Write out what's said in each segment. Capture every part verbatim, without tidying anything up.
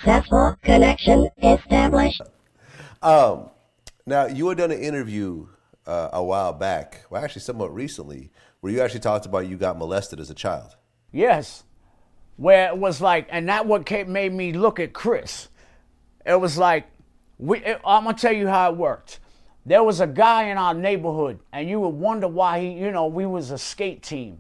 Successful connection established. Um, now, you had done an interview uh, a while back, well, actually somewhat recently, where you actually talked about you got molested as a child. Yes, where it was like, and that what came, made me look at Chris. It was like, we. It, I'm gonna tell you how it worked. There was a guy in our neighborhood, and you would wonder why he, you know, we was a skate team.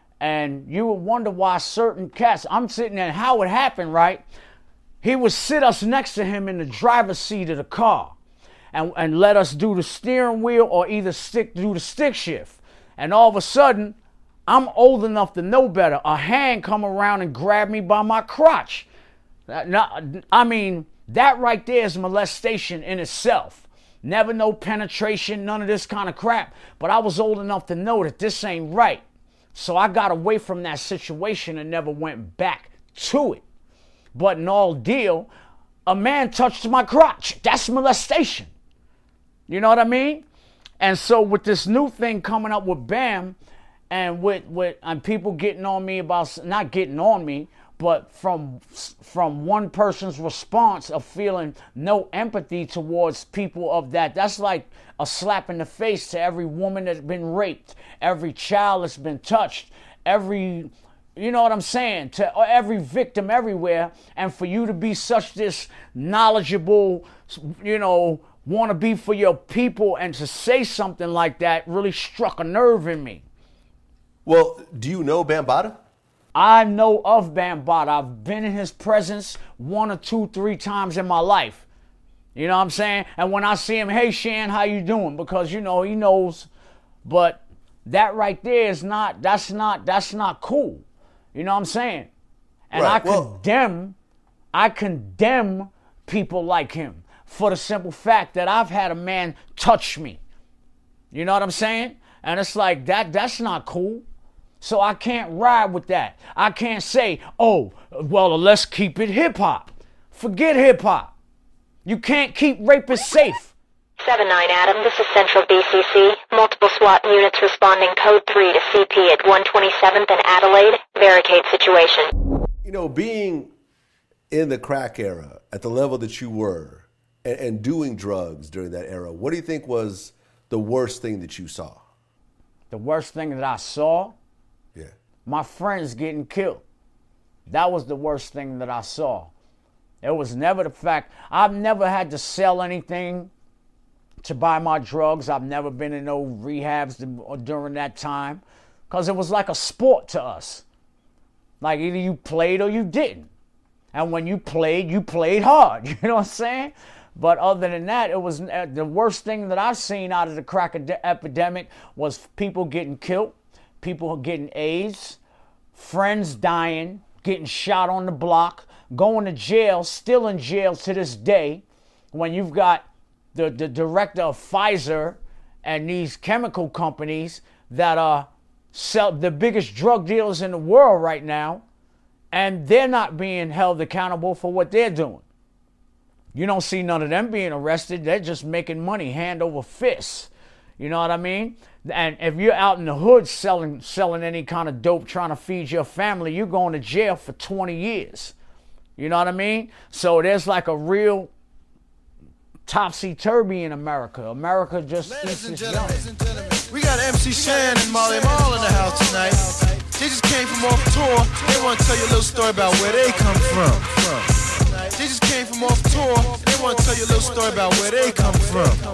And you would wonder why certain cats, I'm sitting there, how it happened, right? He would sit us next to him in the driver's seat of the car and, and let us do the steering wheel or either stick do the stick shift. And all of a sudden, I'm old enough to know better. A hand come around and grab me by my crotch. Now, I mean, that right there is molestation in itself. Never no penetration, none of this kind of crap. But I was old enough to know that this ain't right. So I got away from that situation and never went back to it. But in all deal, a man touched my crotch. That's molestation. You know what I mean? And so with this new thing coming up with BAM, and with, with and people getting on me about, not getting on me, but from from one person's response of feeling no empathy towards people of that. That's like a slap in the face to every woman that's been raped, every child that's been touched, every, you know what I'm saying, to every victim everywhere. And for you to be such this knowledgeable, you know, want to be for your people and to say something like that really struck a nerve in me. Well, do you know Bambaataa? I know of Bambaataa. I've been in his presence one or two, three times in my life. You know what I'm saying? And when I see him, hey, Shan, how you doing? Because, you know, he knows. But that right there is not, that's not, that's not cool. You know what I'm saying? And right. I well, condemn, I condemn people like him for the simple fact that I've had a man touch me. You know what I'm saying? And it's like, that, that's not cool. So I can't ride with that. I can't say, oh, well, let's keep it hip-hop. Forget hip-hop. You can't keep rapists safe. seven nine Adam, this is Central B C C. Multiple SWAT units responding code three to C P at one twenty-seventh and Adelaide. Barricade situation. You know, being in the crack era at the level that you were and, and doing drugs during that era, what do you think was the worst thing that you saw? The worst thing that I saw? Yeah. My friends getting killed. That was the worst thing that I saw. It was never the fact. I've never had to sell anything to buy my drugs. I've never been in no rehabs during that time because it was like a sport to us. Like either you played or you didn't. And when you played, you played hard. You know what I'm saying? But other than that, it was uh, the worst thing that I've seen out of the crack ed- epidemic was people getting killed, people getting AIDS, friends dying, getting shot on the block, going to jail, still in jail to this day, when you've got the, the director of Pfizer and these chemical companies that are sell, the biggest drug dealers in the world right now, and they're not being held accountable for what they're doing. You don't see none of them being arrested. They're just making money hand over fist. You know what I mean? And if you're out in the hood selling selling any kind of dope, trying to feed your family, you're going to jail for twenty years. You know what I mean? So there's like a real topsy-turvy in America. America just Ladies and gentlemen, we got M C Shan and Marley Marl in the house tonight. They just came from off tour. They want to tell you a little story about where they come from. They just came from off tour. They want to tell you a little story about where they come from.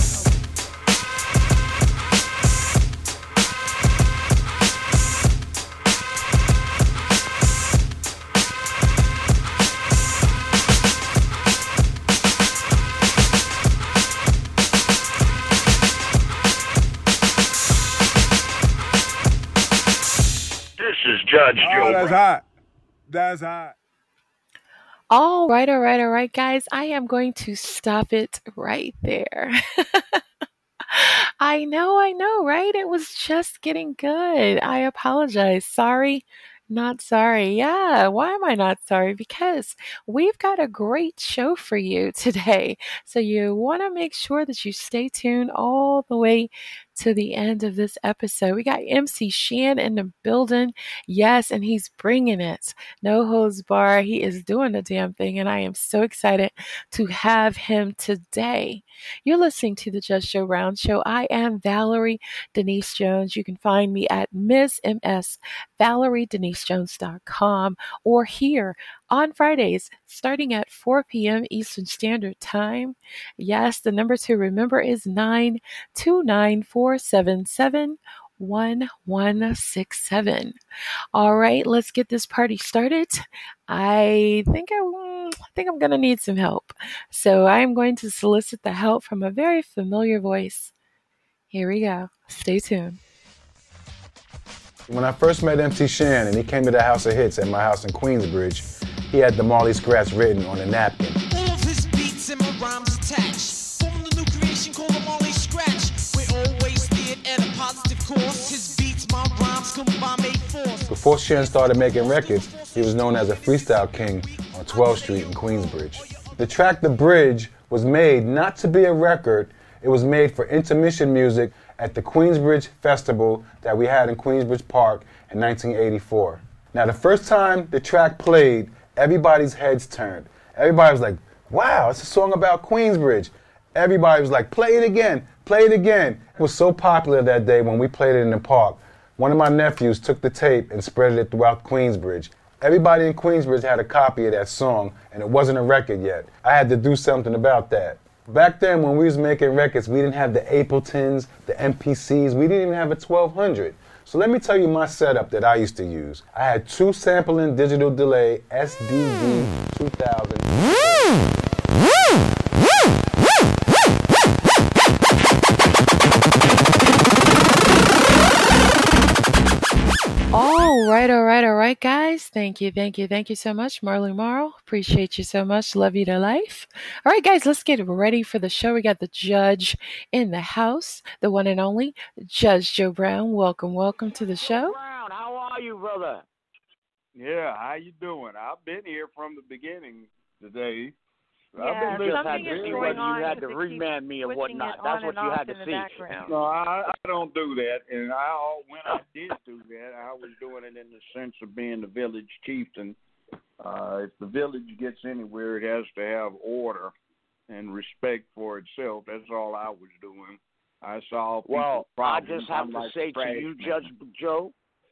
Judge Joe. Oh, that's hot. That's hot. All right, all right, all right, guys. I am going to stop it right there. I know, I know, right? It was just getting good. I apologize. Sorry, not sorry. Yeah, why am I not sorry? Because we've got a great show for you today. So you want to make sure that you stay tuned all the way to the end of this episode. We got M C Shan in the building. Yes, and he's bringing it. No holds bar. He is doing the damn thing, and I am so excited to have him today. You're listening to the Judge Joe Brown Show. I am Valerie Denise Jones. You can find me at Miss M S Valerie Denise Jones dot com or here on Fridays starting at four p.m. Eastern Standard Time. Yes, the number to remember is nine two nine, four seven seven, one one six seven. All right, let's get this party started. I think I, I think I'm going to need some help. So I'm going to solicit the help from a very familiar voice. Here we go. Stay tuned. When I first met M C Shan and he came to the House of Hits at my house in Queensbridge, he had the Marley Scratch written on a napkin. All of his beats and my rhymes attached. From the new creation called the Marley Scratch. We're always steered at a positive course. His beats, my rhymes combine made force. Before Shan started making records, he was known as a freestyle king on twelfth Street in Queensbridge. The track The Bridge was made not to be a record, it was made for intermission music at the Queensbridge Festival that we had in Queensbridge Park in nineteen eighty-four. Now, the first time the track played, everybody's heads turned. Everybody was like, wow, it's a song about Queensbridge. Everybody was like, play it again, play it again. It was so popular that day when we played it in the park. One of my nephews took the tape and spread it throughout Queensbridge. Everybody in Queensbridge had a copy of that song, and it wasn't a record yet. I had to do something about that. Back then, when we was making records, we didn't have the Abletons, the M P Cs, we didn't even have a twelve hundred. So let me tell you my setup that I used to use. I had two sampling digital delay S D D two thousand. All right, all right, all right, guys. Thank you, thank you, thank you so much, Marley Marl. Appreciate you so much. Love you to life. All right, guys, let's get ready for the show. We got the judge in the house, the one and only Judge Joe Brown. Welcome, welcome to the show. Brown, how are you, brother? Yeah, how you doing? I've been here from the beginning today. Yeah, I've been just had something to is see going whether on you had to because it keeps remand me or switching whatnot. it That's on what and you off had to in the see. background. No, I, I don't do that. And I, when I did do that, I was doing it in the sense of being the village chieftain. Uh, if the village gets anywhere, it has to have order and respect for itself. That's all I was doing. I saw people's Well, I problems. just have I'm to like say to trash you, man. Judge Joe,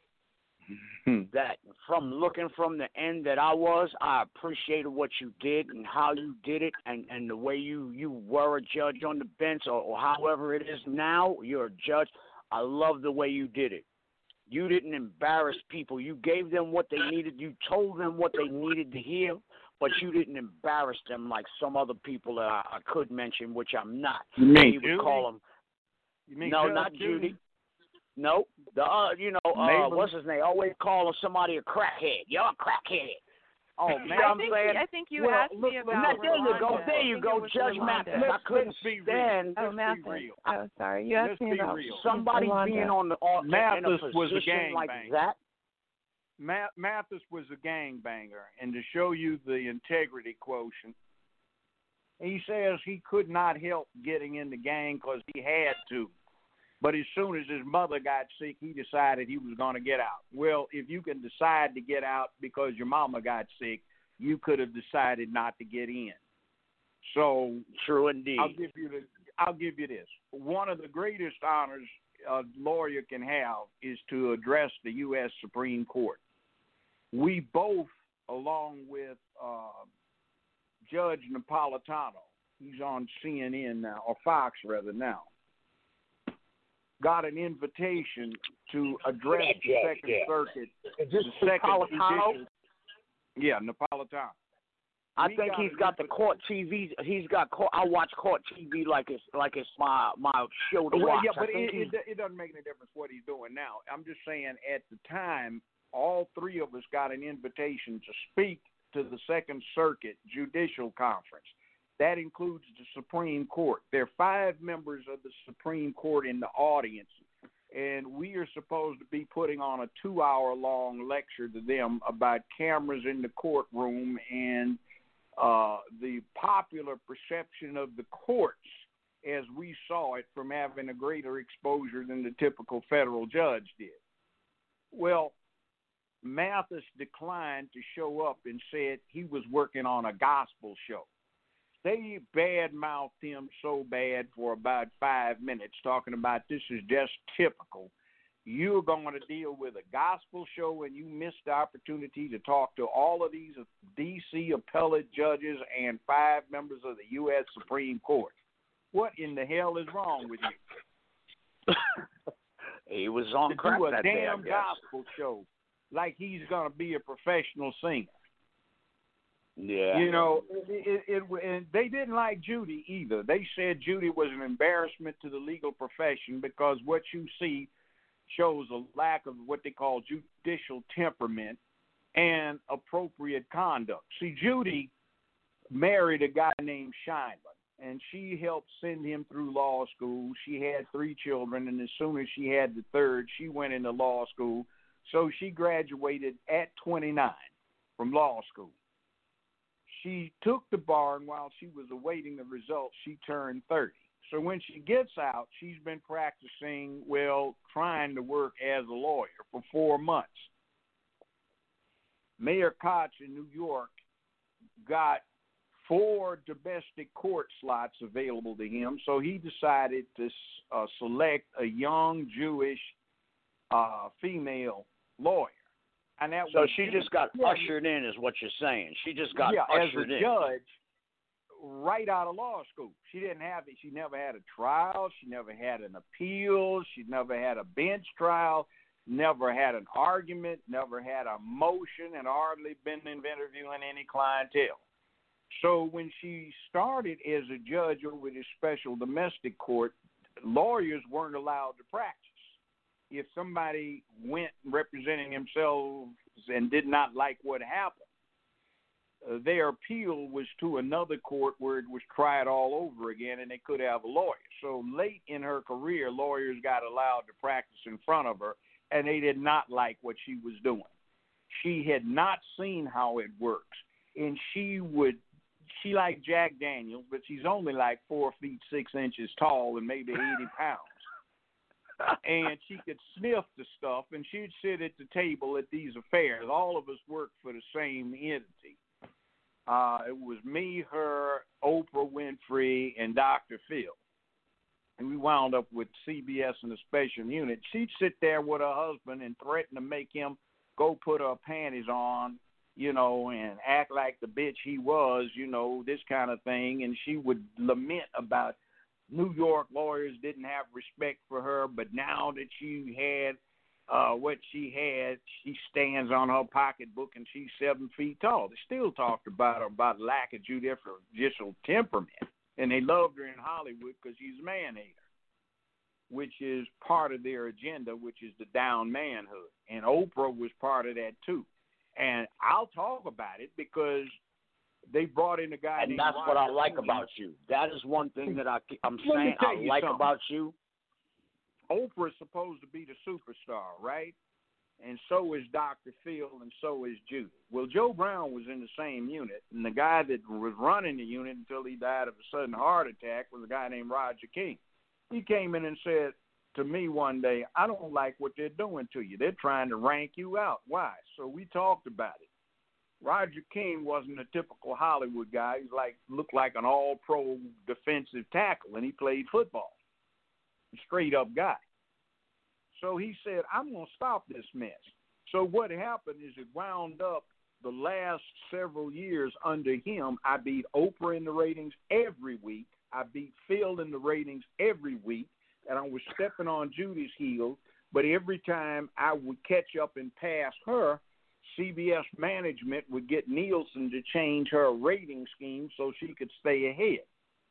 that from looking from the end that I was, I appreciated what you did and how you did it and, and the way you, you were a judge on the bench or, or however it is now, you're a judge. I love the way you did it. You didn't embarrass people. You gave them what they needed. You told them what they needed to hear, but you didn't embarrass them like some other people that I, I could mention, which I'm not. You mean You Judy? would call them. You mean No, Judge not Judy? Judy. No, the uh, you know, uh, Neighbor? what's his name? Always calling somebody a crackhead. You're a crackhead. Oh man, I I'm think, saying. I think you well, asked look, me look, about there you go. Rolanda. There I you think go, it was Judge Rolanda. Mathis. Let's, I couldn't let's be stand. real. Oh, Let's Mathis. be real. Oh, sorry. You asked Let's me be about real. Somebody Rolanda. being on the on, in Mathis a was a position like gangbanger. that. Ma- Mathis was a gangbanger, and to show you the integrity quotient, he says he could not help getting in the gang because he had to. But as soon as his mother got sick, he decided he was going to get out. Well, if you can decide to get out because your mama got sick, you could have decided not to get in. So true indeed. I'll give you the. I'll give you this. One of the greatest honors a lawyer can have is to address the U S Supreme Court. We both, along with uh, Judge Napolitano, he's on C N N now, or Fox rather now, got an invitation to address the Yeah, Second yeah. Circuit. Is this the second Napolitano? judicial- Yeah, Napolitano. I We think got he's an got the invitation. court T V. He's got court. I watch court T V like it's like it's my my show to Well, watch. yeah, I but think it, he's- it, it doesn't make any difference what he's doing now. I'm just saying at the time, all three of us got an invitation to speak to the Second Circuit Judicial Conference. That includes the Supreme Court. There are five members of the Supreme Court in the audience, and we are supposed to be putting on a two-hour-long lecture to them about cameras in the courtroom and uh, the popular perception of the courts as we saw it from having a greater exposure than the typical federal judge did. Well, Mathis declined to show up and said he was working on a gospel show. They bad-mouthed him so bad for about five minutes, talking about this is just typical. You're going to deal with a gospel show, and you missed the opportunity to talk to all of these D C appellate judges and five members of the U S Supreme Court. What in the hell is wrong with you? He was on to crack do a that day, I damn guess. gospel show like he's going to be a professional singer. Yeah. You know, it, it, it, and they didn't like Judy either. They said Judy was an embarrassment to the legal profession because what you see shows a lack of what they call judicial temperament and appropriate conduct. See, Judy married a guy named Scheinman, and she helped send him through law school. She had three children, and as soon as she had the third, she went into law school. So she graduated at twenty-nine from law school. She took the bar, and while she was awaiting the results, she turned thirty. So when she gets out, she's been practicing, well, trying to work as a lawyer for four months. Mayor Koch in New York got four domestic court slots available to him, so he decided to uh, select a young Jewish uh, female lawyer. And that So was, she just got yeah, ushered in, is what you're saying. She just got yeah, ushered as a in. judge right out of law school. She didn't have it. She never had a trial. She never had an appeal. She never had a bench trial. Never had an argument. Never had a motion, and hardly been interviewing any clientele. So when she started as a judge over this special domestic court, lawyers weren't allowed to practice. If somebody went representing themselves and did not like what happened, uh, their appeal was to another court where it was tried all over again, and they could have a lawyer. So late in her career, lawyers got allowed to practice in front of her, and they did not like what she was doing. She had not seen how it works, and she would She like Jack Daniels, but she's only like four feet six inches tall and maybe eighty pounds. And she could sniff the stuff, and she'd sit at the table at these affairs. All of us worked for the same entity. Uh, it was me, her, Oprah Winfrey, and Doctor Phil. And we wound up with C B S and a special unit. She'd sit there with her husband and threaten to make him go put her panties on, you know, and act like the bitch he was, you know, this kind of thing. And she would lament about New York lawyers didn't have respect for her, but now that she had uh, what she had, she stands on her pocketbook and she's seven feet tall. They still talked about her, about lack of judicial temperament. And they loved her in Hollywood because she's a man-hater, which is part of their agenda, which is the down manhood. And Oprah was part of that too. And I'll talk about it because they brought in a guy And named that's Roger what I like Coogan. about you. That is one thing that I, I'm Let me saying tell I you like something. about you. Oprah's supposed to be the superstar, right? And so is Doctor Phil, and so is Judy. Well, Joe Brown was in the same unit, and the guy that was running the unit until he died of a sudden heart attack was a guy named Roger King. He came in and said to me one day, I don't like what they're doing to you. They're trying to rank you out. Why? So we talked about it. Roger King wasn't a typical Hollywood guy. He's like looked like an all-pro defensive tackle, and he played football. Straight-up guy. So he said, I'm going to stop this mess. So what happened is it wound up the last several years under him. I beat Oprah in the ratings every week. I beat Phil in the ratings every week, and I was stepping on Judy's heels. But every time I would catch up and pass her, C B S management would get Nielsen to change her rating scheme so she could stay ahead.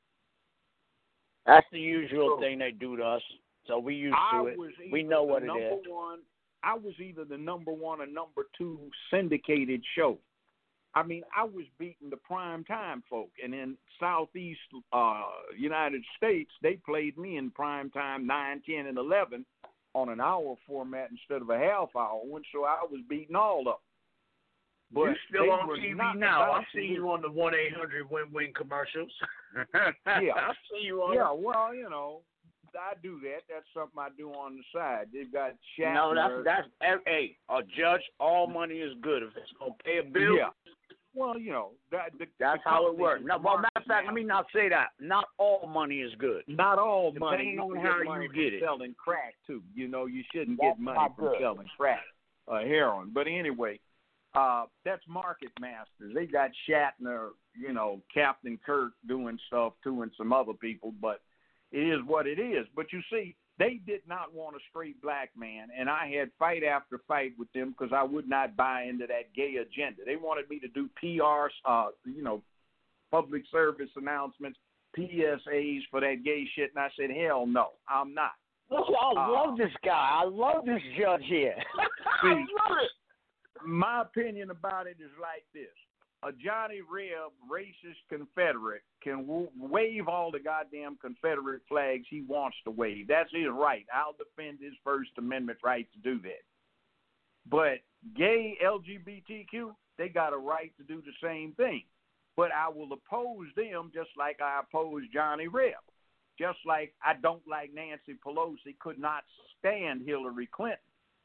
That's the usual So, thing they do to us. So we used I to it. was We either know the what it number is. One, I was either the number one or number two syndicated show. I mean, I was beating the prime time folk. And in Southeast uh, United States, they played me in prime time nine, ten, and eleven on an hour format instead of a half hour one, so I was beating all of them. But you they still on were T V not now. about I see to- you on the one eight hundred win win commercials. Yeah. I see you on. Yeah, well, you know, I do that. That's something I do on the side. They've got Shatner. No, that's that's hey, a judge. All money is good if it's gonna pay a bill. Yeah. Well, you know, that, the, That's the how it company works. is Now, well, matter of fact, now. let me not say that. Not all money is good. Not all Depending money. on You can how get you money get from it. selling crack too. You know, you shouldn't That's get money not from good. selling crack, uh, heroin. But anyway, uh, that's Market Masters. They got Shatner, you know, Captain Kirk doing stuff too, and some other people. But it is what it is. But you see, they did not want a straight black man, and I had fight after fight with them because I would not buy into that gay agenda. They wanted me to do P R, uh, you know, public service announcements, P S As for that gay shit, and I said, hell no, I'm not. Look, I Uh, love this guy. I love this judge here. See, I love it. My opinion about it is like this. A Johnny Reb, racist Confederate, can w- wave all the goddamn Confederate flags he wants to wave. That's his right. I'll defend his First Amendment right to do that. But gay L G B T Q, they got a right to do the same thing. But I will oppose them just like I oppose Johnny Reb. Just like I don't like Nancy Pelosi, could not stand Hillary Clinton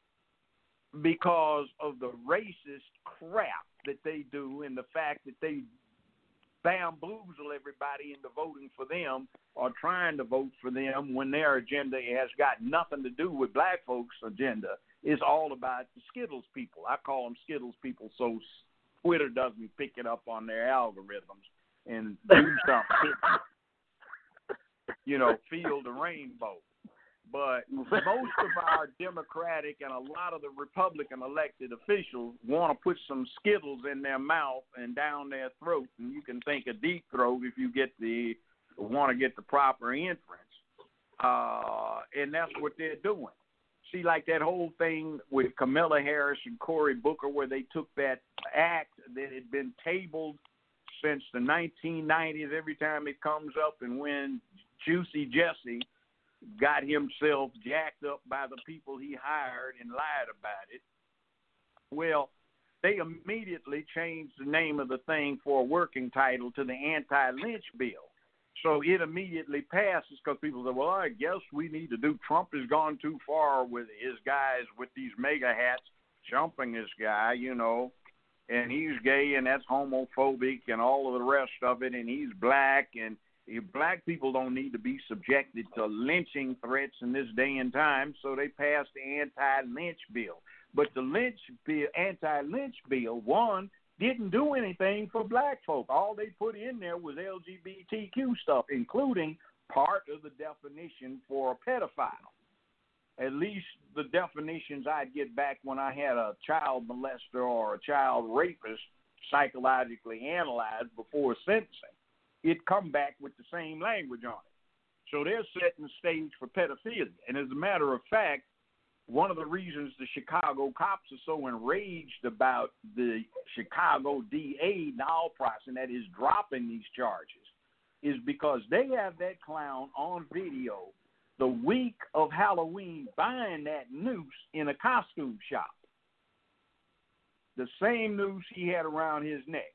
because of the racist crap that they do and the fact that they bamboozle everybody into voting for them or trying to vote for them when their agenda has got nothing to do with black folks' agenda. It's all about the Skittles people. I call them Skittles people so Twitter doesn't pick it up on their algorithms and do something. You know, feel the rainbow. But most of our Democratic and a lot of the Republican elected officials want to put some Skittles in their mouth and down their throat, and you can think a deep throat if you get the want to get the proper entrance. Uh, and that's what they're doing. See, like that whole thing with Kamala Harris and Cory Booker, where they took that act that had been tabled since the nineteen nineties. Every time it comes up, and when Juicy Jesse got himself jacked up by the people he hired and lied about it. Well, they immediately changed the name of the thing for a working title to the anti-lynch bill. So it immediately passes because people say, well, I guess we need to do, Trump has gone too far with his guys with these mega hats jumping this guy, you know, and he's gay and that's homophobic and all of the rest of it, and he's black, and black people don't need to be subjected to lynching threats in this day and time, so they passed the anti-lynch bill. But the lynch bill, anti-lynch bill, one, didn't do anything for black folk. All they put in there was L G B T Q stuff, including part of the definition for a pedophile. At least the definitions I'd get back when I had a child molester or a child rapist psychologically analyzed before sentencing. It come back with the same language on it. So they're setting the stage for pedophilia. And as a matter of fact, one of the reasons the Chicago cops are so enraged about the Chicago D A now process, that is dropping these charges, is because they have that clown on video the week of Halloween buying that noose in a costume shop. The same noose he had around his neck.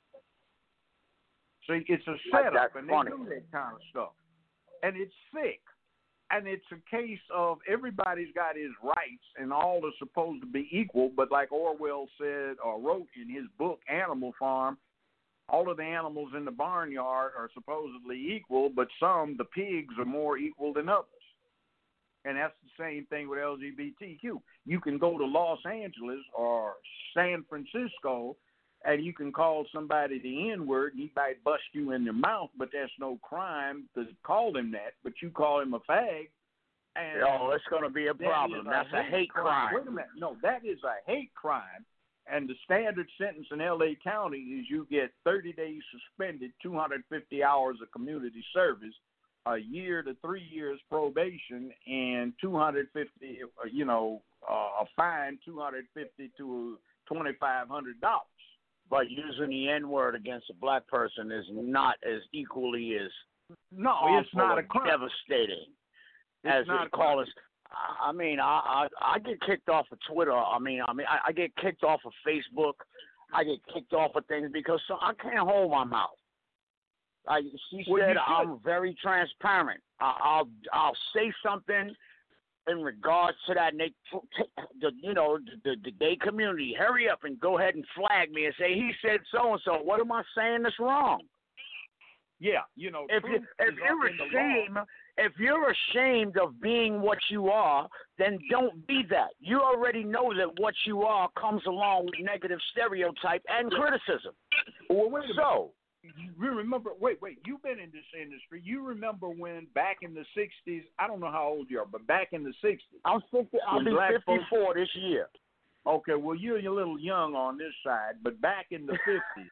So it's a setup, and they do that kind of stuff. And it's sick. And it's a case of everybody's got his rights, and all are supposed to be equal. But like Orwell said or wrote in his book, Animal Farm, all of the animals in the barnyard are supposedly equal, but some, the pigs, are more equal than others. And that's the same thing with L G B T Q. You can go to Los Angeles or San Francisco, and you can call somebody the N-word, and he might bust you in the mouth, but that's no crime to call him that. But you call him a fag. And oh, it's going to be a problem. That That's a hate, hate crime. crime. Wait a minute. No, that is a hate crime. And the standard sentence in L A County is you get thirty days suspended, two hundred fifty hours of community service, a year to three years probation, and two hundred fifty, you know, uh, a fine, two hundred fifty to twenty-five hundred dollars. But using the N-word against a black person is not as equally as no, it's not a crime. Devastating it's as not it call us. I mean, I, I I get kicked off of Twitter. I mean, I mean, I, I get kicked off of Facebook. I get kicked off of things because so I can't hold my mouth. Like she Well, said, you should. I'm very transparent. I, I'll I'll say something in regards to that, and they, the, you know, the, the gay community, hurry up and go ahead and flag me and say he said so and so. What am I saying that's wrong? Yeah, you know, If you truth if is you're up in the law. ashamed, if you're ashamed of being what you are, then don't be that. You already know that what you are comes along with negative stereotype and criticism. Well, wait a So. You remember? Wait, wait. You've been in this industry. You remember when back in the sixties? I don't know how old you are, but back in the sixties, I'm fifty. I'll when be black fifty-four folks- this year. Okay, well you're a little young on this side, but back in the fifties,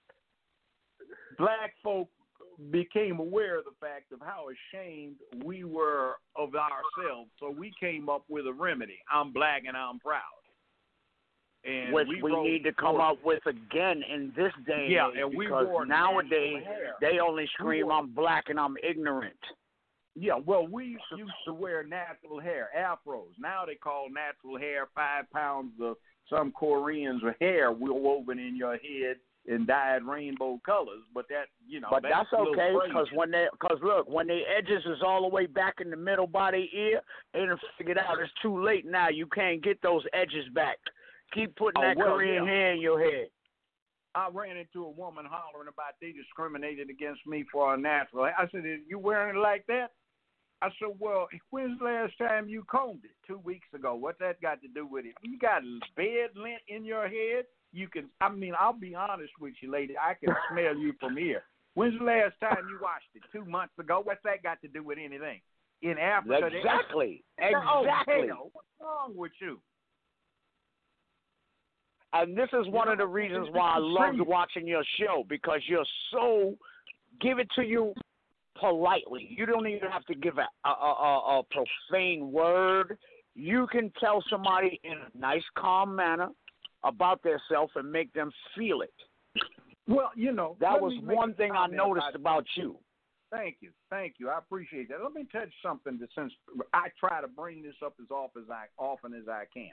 black folk became aware of the fact of how ashamed we were of ourselves. So we came up with a remedy. I'm black and I'm proud. And Which we, we wrote need to come forth- up with again in this day and Yeah, age, and we because wore nowadays natural hair. they only scream, wore- "I'm black and I'm ignorant." Yeah, well, we used to wear natural hair, afros. Now they call natural hair five pounds of some Koreans' hair woven in your head and dyed rainbow colors. But that, you know, But that's a little okay, crazy. because when they, because look, when the edges is all the way back in the middle by the ear, they done figured out it's too late now. You can't get those edges back. Keep putting Oh, that well, Korean yeah. hair in your head. I ran into a woman hollering about they discriminated against me for a natural hair. I said, "You wearing it like that?" I said, "Well, when's the last time you combed it? Two weeks ago. What's that got to do with it? You got bed lint in your head. You can. I mean, I'll be honest with you, lady. I can smell you from here. When's the last time you washed it? Two months ago. What's that got to do with anything? In Africa, they- Exactly. Oh, Exactly. hell, what's wrong with you? And this is one of the reasons why I loved watching your show, because you're so give it to you politely. You don't even have to give a a, a, a profane word. You can tell somebody in a nice, calm manner about themselves and make them feel it. Well, you know, That let was me make one a thing I comment noticed about you. Thank you, thank you. I appreciate that. Let me touch something that, since I try to bring this up as often as I often as I can.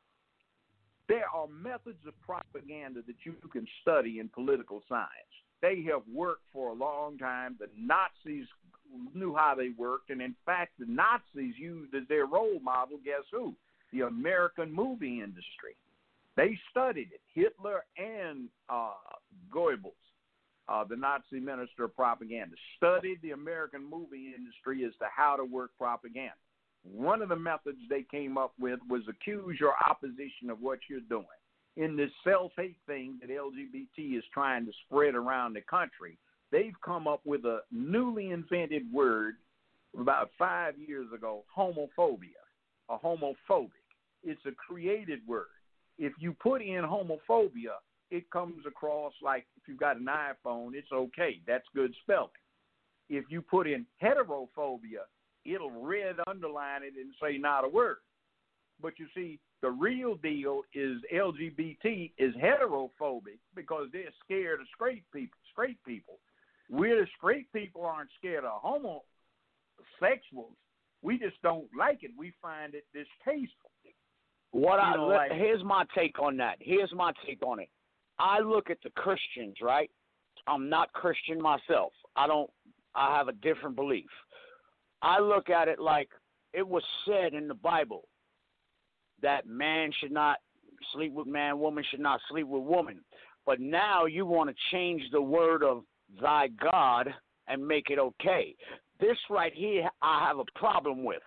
There are methods of propaganda that you can study in political science. They have worked for a long time. The Nazis knew how they worked, and in fact, the Nazis used as their role model, guess who? The American movie industry. They studied it. Hitler and uh, Goebbels, uh, the Nazi minister of propaganda, studied the American movie industry as to how to work propaganda. One of the methods they came up with was accuse your opposition of what you're doing. In this self-hate thing that L G B T is trying to spread around the country, they've come up with a newly invented word about five years ago, homophobia, or homophobic. It's a created word. If you put in homophobia, it comes across like if you've got an iPhone, it's okay. That's good spelling. If you put in heterophobia, it'll red underline it and say not a word. But you see, the real deal is L G B T is heterophobic because they're scared of straight people. Straight people. We're the straight people aren't scared of homosexuals. We just don't like it. We find it distasteful. What You I know, let- like- here's my take on that. Here's my take on it. I look at the Christians, right? I'm not Christian myself. I don't. I have a different belief. I look at it like it was said in the Bible that man should not sleep with man, woman should not sleep with woman. But now you want to change the word of thy God and make it okay. This right here, I have a problem with.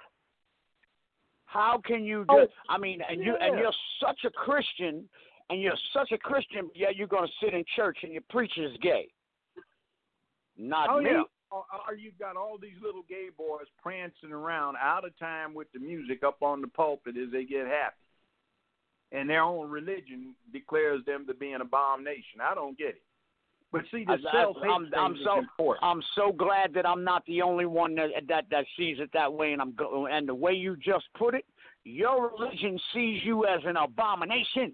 How can you do? Oh, I mean, and you and yeah. you're such a Christian, and you're such a Christian, yet you're going to sit in church and your preacher is gay. Not Oh, me. yeah. Or, or you've got all these little gay boys prancing around out of time with the music up on the pulpit as they get happy. And their own religion declares them to be an abomination. I don't get it. But see, the I- I- self-hate I'm, thing I'm is so important. I'm so glad that I'm not the only one that that, that sees it that way. And I'm go, and the way you just put it, your religion sees you as an abomination.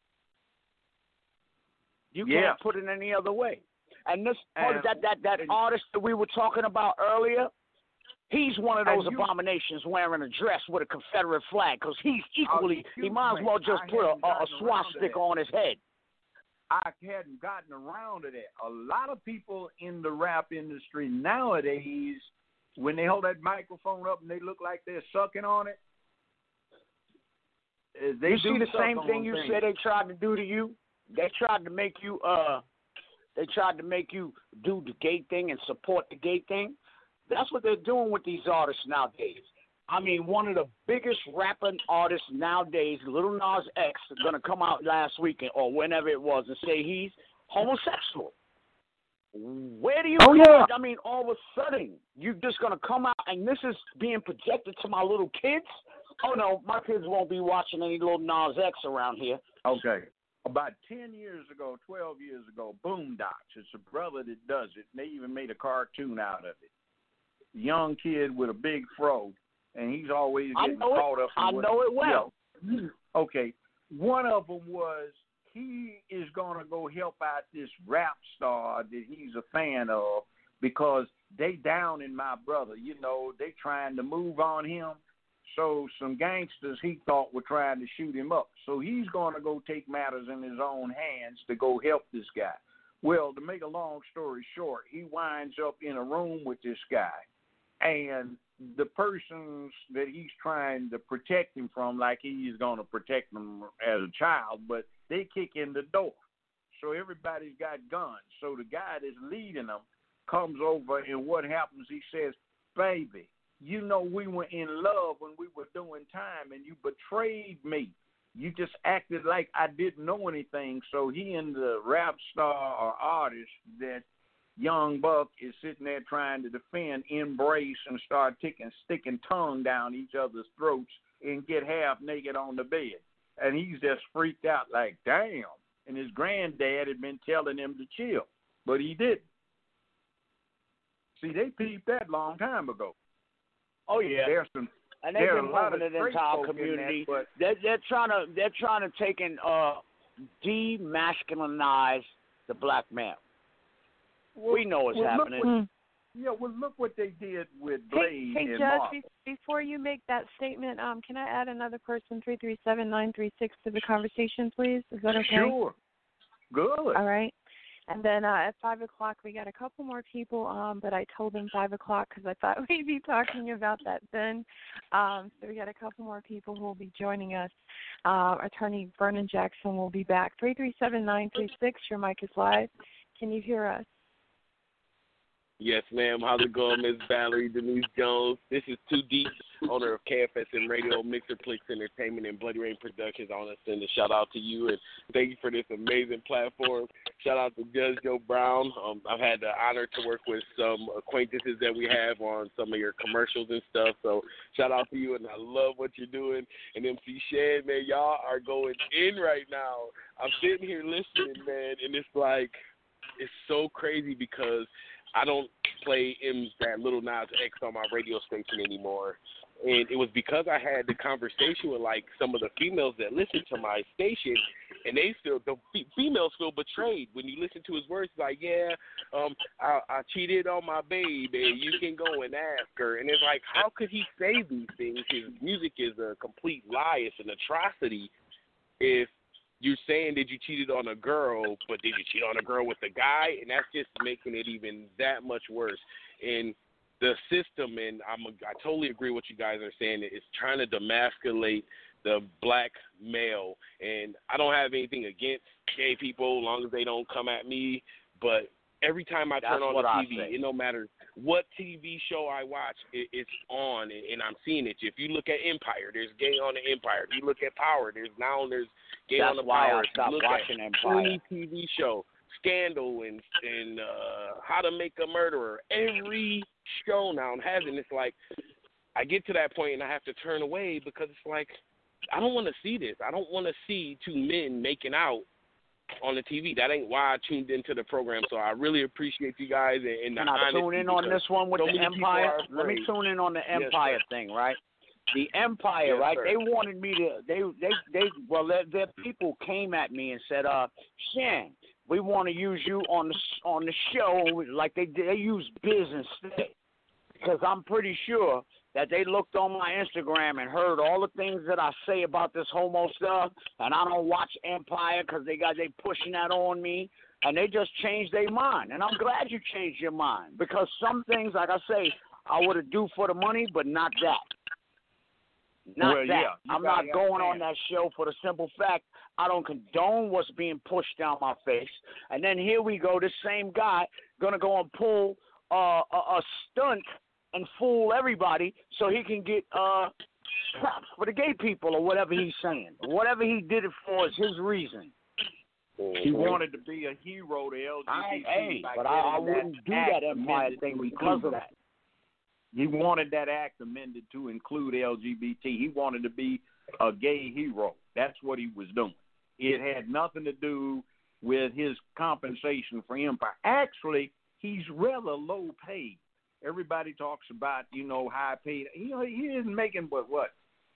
You Yeah. can't put it any other way. And this part And- that that that and- artist that we were talking about earlier, he's one of those And you- abominations wearing a dress with a Confederate flag because he's equally. he excuse might as me, well just I put a, haven't a, a gotten around to swastika that. on his head. I hadn't gotten around to that. A lot of people in the rap industry nowadays, when they hold that microphone up and they look like they're sucking on it, they you do see the suck same on thing you things. said they tried to do to you? They tried to make you uh they tried to make you do the gay thing and support the gay thing. That's what they're doing with these artists nowadays. I mean, one of the biggest rapping artists nowadays, Lil Nas X, is going to come out last weekend or whenever it was and say he's homosexual. Where do you Oh, come yeah. I mean, all of a sudden, you're just going to come out and this is being projected to my little kids? Oh, no, my kids won't be watching any Lil Nas X around here. Okay. About ten years ago, twelve years ago, Boondocks, it's a brother that does it, and they even made a cartoon out of it. Young kid with a big fro, and he's always I getting know it. caught up in I what, know it well. Yeah. Okay. One of them was he is going to go help out this rap star that he's a fan of because they down in my brother. You know, they trying to move on him. So some gangsters he thought were trying to shoot him up. So he's going to go take matters in his own hands to go help this guy. Well, to make a long story short, he winds up in a room with this guy. And the persons that he's trying to protect him from, like he's going to protect them as a child, but they kick in the door. So everybody's got guns. So the guy that's leading them comes over, and what happens, he says, baby, you know we were in love when we were doing time, and you betrayed me. You just acted like I didn't know anything. So he and the rap star or artist that young buck is sitting there trying to defend, embrace, and start ticking, sticking tongue down each other's throats and get half naked on the bed. And he's just freaked out like, damn. And his granddad had been telling him to chill, but he didn't. See, they peeped that long time ago. Oh yeah, There's some, and they've there are been a lot moving of it into straight our folk in community. that, but they're, they're trying to they're trying to take and uh, demasculinize the black man. well, we know what's well, look happening. what- yeah, well, look what they did with Hey, Blade hey and Judge, Marvel. be- before you make that statement, um, can I add another person, three three seven nine three six, to the conversation, please? Is that okay? Sure. Good. All right. And then uh, at five o'clock, we got a couple more people, um, but I told them five o'clock because I thought we'd be talking about that then. Um, so we got a couple more people who will be joining us. Uh, Attorney Vernon Jackson will be back. three three seven nine three six, your mic is live. Can you hear us? Yes, ma'am. How's it going, Miss Valerie Denise Jones? This is Too Deep, owner of K F S M Radio, Mixerplex Entertainment, and Bloody Rain Productions. I want to send a shout out to you and thank you for this amazing platform. Shout out to Judge Joe Brown. Um, I've had the honor to work with some acquaintances that we have on some of your commercials and stuff. So shout out to you, and I love what you're doing. And M C Shan, man, y'all are going in right now. I'm sitting here listening, man, and it's like it's so crazy because I don't play M that Lil Nas X on my radio station anymore. And it was because I had the conversation with, like, some of the females that listen to my station, and they feel, the f- females feel betrayed when you listen to his words. Like, yeah, um, I, I cheated on my babe, and you can go and ask her. And it's like, how could he say these things? His music is a complete lie. It's an atrocity if you're saying that you cheated on a girl, but did you cheat on a girl with a guy? And that's just making it even that much worse. And the system, and I'm a, I totally agree with what you guys are saying, it's trying to demasculate the black male. And I don't have anything against gay people as long as they don't come at me, but every time I That's turn on what the I T V, say. it no matter what T V show I watch, it, it's on, and, and I'm seeing it. If you look at Empire, there's gay on the Empire. If you look at Power, there's now there's gay That's on the why I Power. If you stopped look watching at Empire. any T V show, Scandal and and uh, How to Make a Murderer, every show now has it. And it's like I get to that point and I have to turn away because it's like I don't want to see this. I don't want to see two men making out on the T V. That ain't why I tuned into the program. So I really appreciate you guys and, and the Can I honesty. tune in on because this one with so the many people Empire? are Let me afraid. tune in on the Yes, Empire sir. thing, right? The Empire, Yes, right? sir. They wanted me to. They, they, they. Well, their, their people came at me and said, "Uh, Shan, we want to use you on the on the show like they they use business because I'm pretty sure that they looked on my Instagram and heard all the things that I say about this homo stuff, and I don't watch Empire because they got they pushing that on me, and they just changed their mind. And I'm glad you changed your mind, because some things, like I say, I would have do for the money, but not that. Not well, that. Yeah, I'm not going on that show for the simple fact I don't condone what's being pushed down my face. And then here we go, this same guy gonna go and pull uh, a, a stunt and fool everybody so he can get uh, props for the gay people or whatever he's saying. Whatever he did it for is his reason. He wanted to be a hero to L G B T. I, hey, but I, I wouldn't do that Empire thing because of that. He wanted that act amended to include L G B T. He wanted to be a gay hero. That's what he was doing. It had nothing to do with his compensation for Empire. Actually, he's rather low paid. Everybody talks about, you know, high paid. He, he isn't making but what?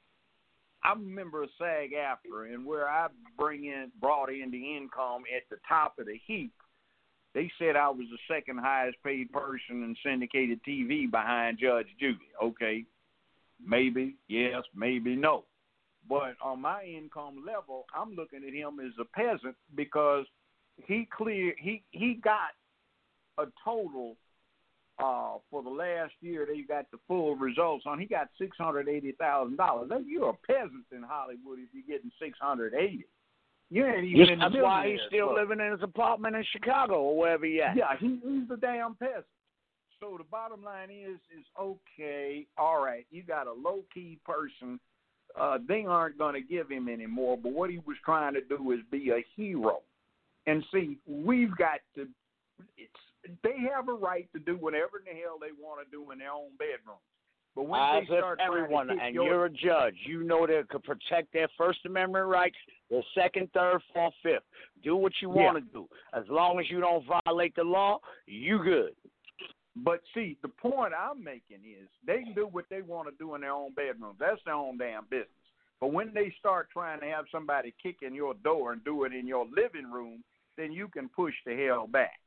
I remember a SAG-AFTRA, and where I bring in, brought in the income at the top of the heap, they said I was the second highest paid person in syndicated T V behind Judge Judy. Okay, maybe, yes, maybe no. But on my income level, I'm looking at him as a peasant because he clear he, he got a total uh, for the last year. They got the full results on. He got six hundred eighty thousand dollars. You're a peasant in Hollywood if you're getting six hundred eighty. You ain't even Yes, in the that's why he's millionaires still club. living in his apartment in Chicago or wherever he at. Yeah, he, he's the damn peasant. So the bottom line is, is okay, all right, you got a low-key person. Uh, they aren't going to give him any more, but what he was trying to do is be a hero. And see, we've got to, it's, they have a right to do whatever in the hell they want to do in their own bedrooms. But when As they if start everyone, trying to kick and your, you're a judge, you know they could protect their First Amendment rights, their second, third, fourth, fifth. Do what you want to do. As long as you don't violate the law, you good. But see, the point I'm making is they can do what they want to do in their own bedrooms. That's their own damn business. But when they start trying to have somebody kick in your door and do it in your living room, then you can push the hell back.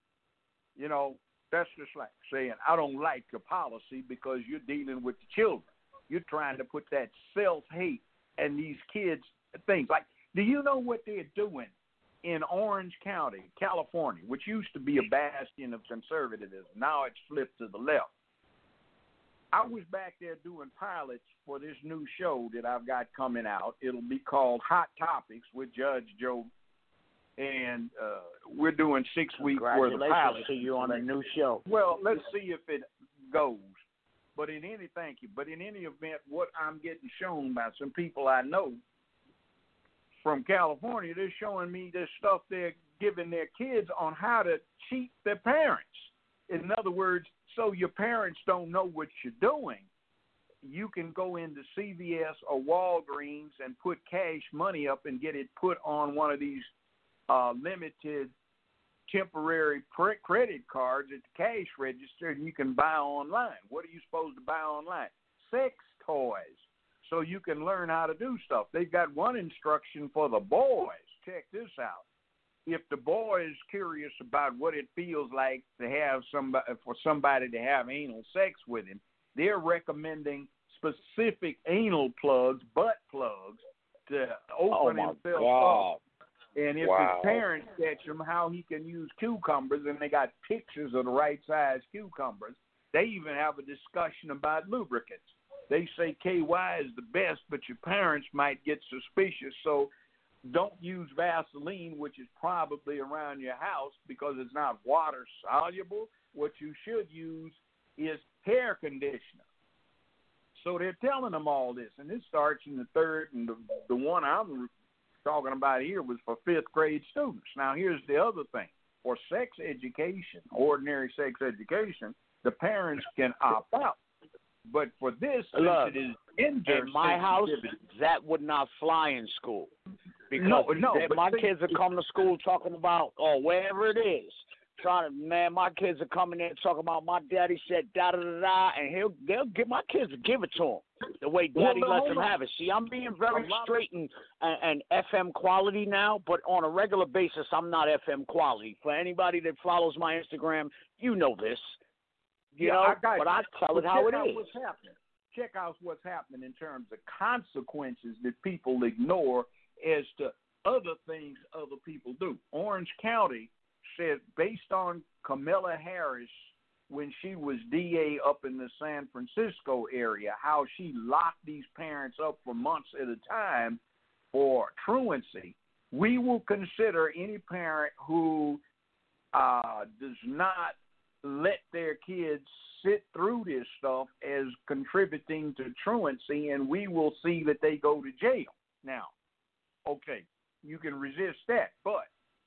You know, that's just like saying, I don't like your policy because you're dealing with the children. You're trying to put that self-hate and these kids' things. Like, do you know what they're doing in Orange County, California, which used to be a bastion of conservatism? Now it's flipped to the left. I was back there doing pilots for this new show that I've got coming out. It'll be called Hot Topics with Judge Joe. And uh, we're doing six weeks worth of pilots. Congratulations to you on a new show. Well, let's see if it goes. But in any, thank you. But in any event, what I'm getting shown by some people I know from California, they're showing me this stuff they're giving their kids on how to cheat their parents. In other words, so your parents don't know what you're doing, you can go into C V S or Walgreens and put cash money up and get it put on one of these uh, limited temporary pre- credit cards at the cash register, and you can buy online. What are you supposed to buy online? Sex toys. So you can learn how to do stuff. They've got one instruction for the boys. Check this out. If the boy is curious about what it feels like to have somebody, for somebody to have anal sex with him, they're recommending specific anal plugs, butt plugs, to open oh himself God. up. And if Wow. his parents catch him, how he can use cucumbers, and they got pictures of the right size cucumbers. They even have a discussion about lubricants. They say K Y is the best, but your parents might get suspicious, so don't use Vaseline, which is probably around your house because it's not water soluble. What you should use is hair conditioner. So they're telling them all this, and this starts in the third, and the, the one I'm talking about here was for fifth grade students. Now, here's the other thing. For sex education, ordinary sex education, the parents can opt out. But for this, Look, since it is gender in my house, sensitivity- that would not fly in school. Because No, no, they- but my see- kids would come to school talking about, or wherever it is, trying to, man, my kids are coming in talking about my daddy said da da da da, and he'll they'll get my kids to give it to him the way Well, daddy no, lets hold them on. have it. See, I'm being very A lot of- straight and, and and F M quality now, but on a regular basis, I'm not F M quality. For anybody that follows my Instagram, you know this, you Yeah, know, I got but you. I tell But it how check it out is. What's happening. check out what's happening in terms of consequences that people ignore as to other things other people do. Orange County said, based on Kamala Harris, when she was D A up in the San Francisco area, how she locked these parents up for months at a time for truancy, we will consider any parent who uh, does not let their kids sit through this stuff as contributing to truancy, and we will see that they go to jail. Now, okay, you can resist that, but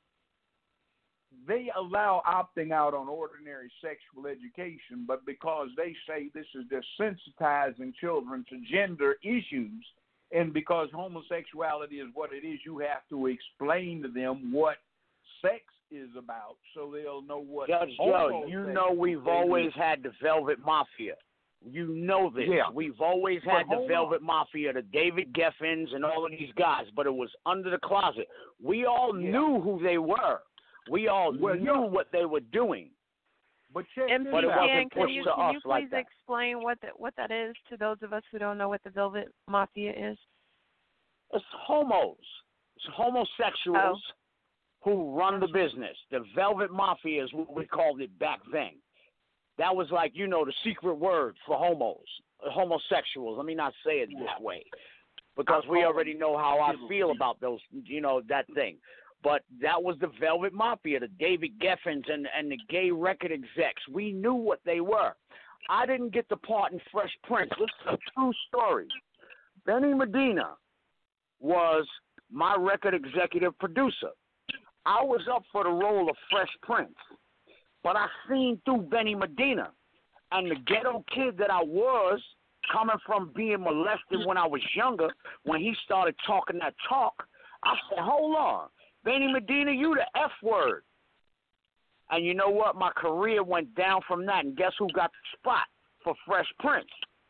they allow opting out on ordinary sexual education, but because they say this is desensitizing children to gender issues, and because homosexuality is what it is, you have to explain to them what sex is about so they'll know what. Judge Joe, you know we've always had the Velvet Mafia. You know this. Yeah. We've always But had the hold Velvet on. Mafia, the David Geffens and all of these guys, but it was under the closet. We all knew who they were. We all Well, knew yeah. what they were doing. But check M this But it C out. wasn't Shan, can pushed you, to can us you please like that. explain what the, what that is to those of us who don't know what the Velvet Mafia is? It's homos. It's homosexuals who run the business. The Velvet Mafia is what we called it back then. That was like, you know, the secret word for homos, homosexuals. Let me not say it that way, because we already know how I feel about those, you know, that thing. But that was the Velvet Mafia, the David Geffens and, and the gay record execs. We knew what they were. I didn't get the part in Fresh Prince. This is a true story. Benny Medina was my record executive producer. I was up for the role of Fresh Prince, but I seen through Benny Medina, and the ghetto kid that I was, coming from being molested when I was younger, when he started talking that talk, I said, hold on, Benny Medina, you the F word. And you know what? My career went down from that, and guess who got the spot for Fresh Prince?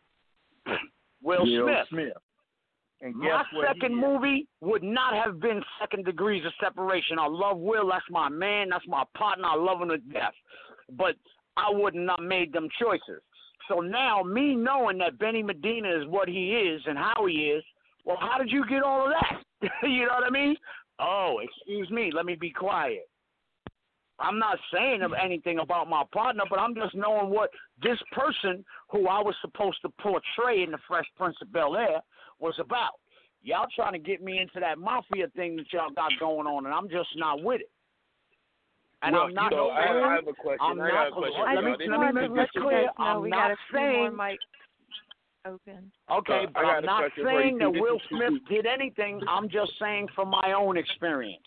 Will Will Smith. Smith. And My guess what second he is? movie would not have been Second Degrees of Separation. I love Will. That's my man. That's my partner. I love him to death. But I would not have made them choices. So now, me knowing that Benny Medina is what he is and how he is, well, how did you get all of that? You know what I mean? Oh, excuse me. Let me be quiet. I'm not saying of anything about my partner, but I'm just knowing what this person who I was supposed to portray in the Fresh Prince of Bel-Air was about. Y'all trying to get me into that mafia thing that y'all got going on, and I'm just not with it. And Well, I'm not. you know, I, I have a question. I'm I not. got a question. I Let me, just let me wanted make to this let you clear. guys know I'm we not got a few more saying. mics open. Okay, Uh, but I got I'm a not question for you, saying that too. This Will is Smith too did anything. I'm just saying from my own experience.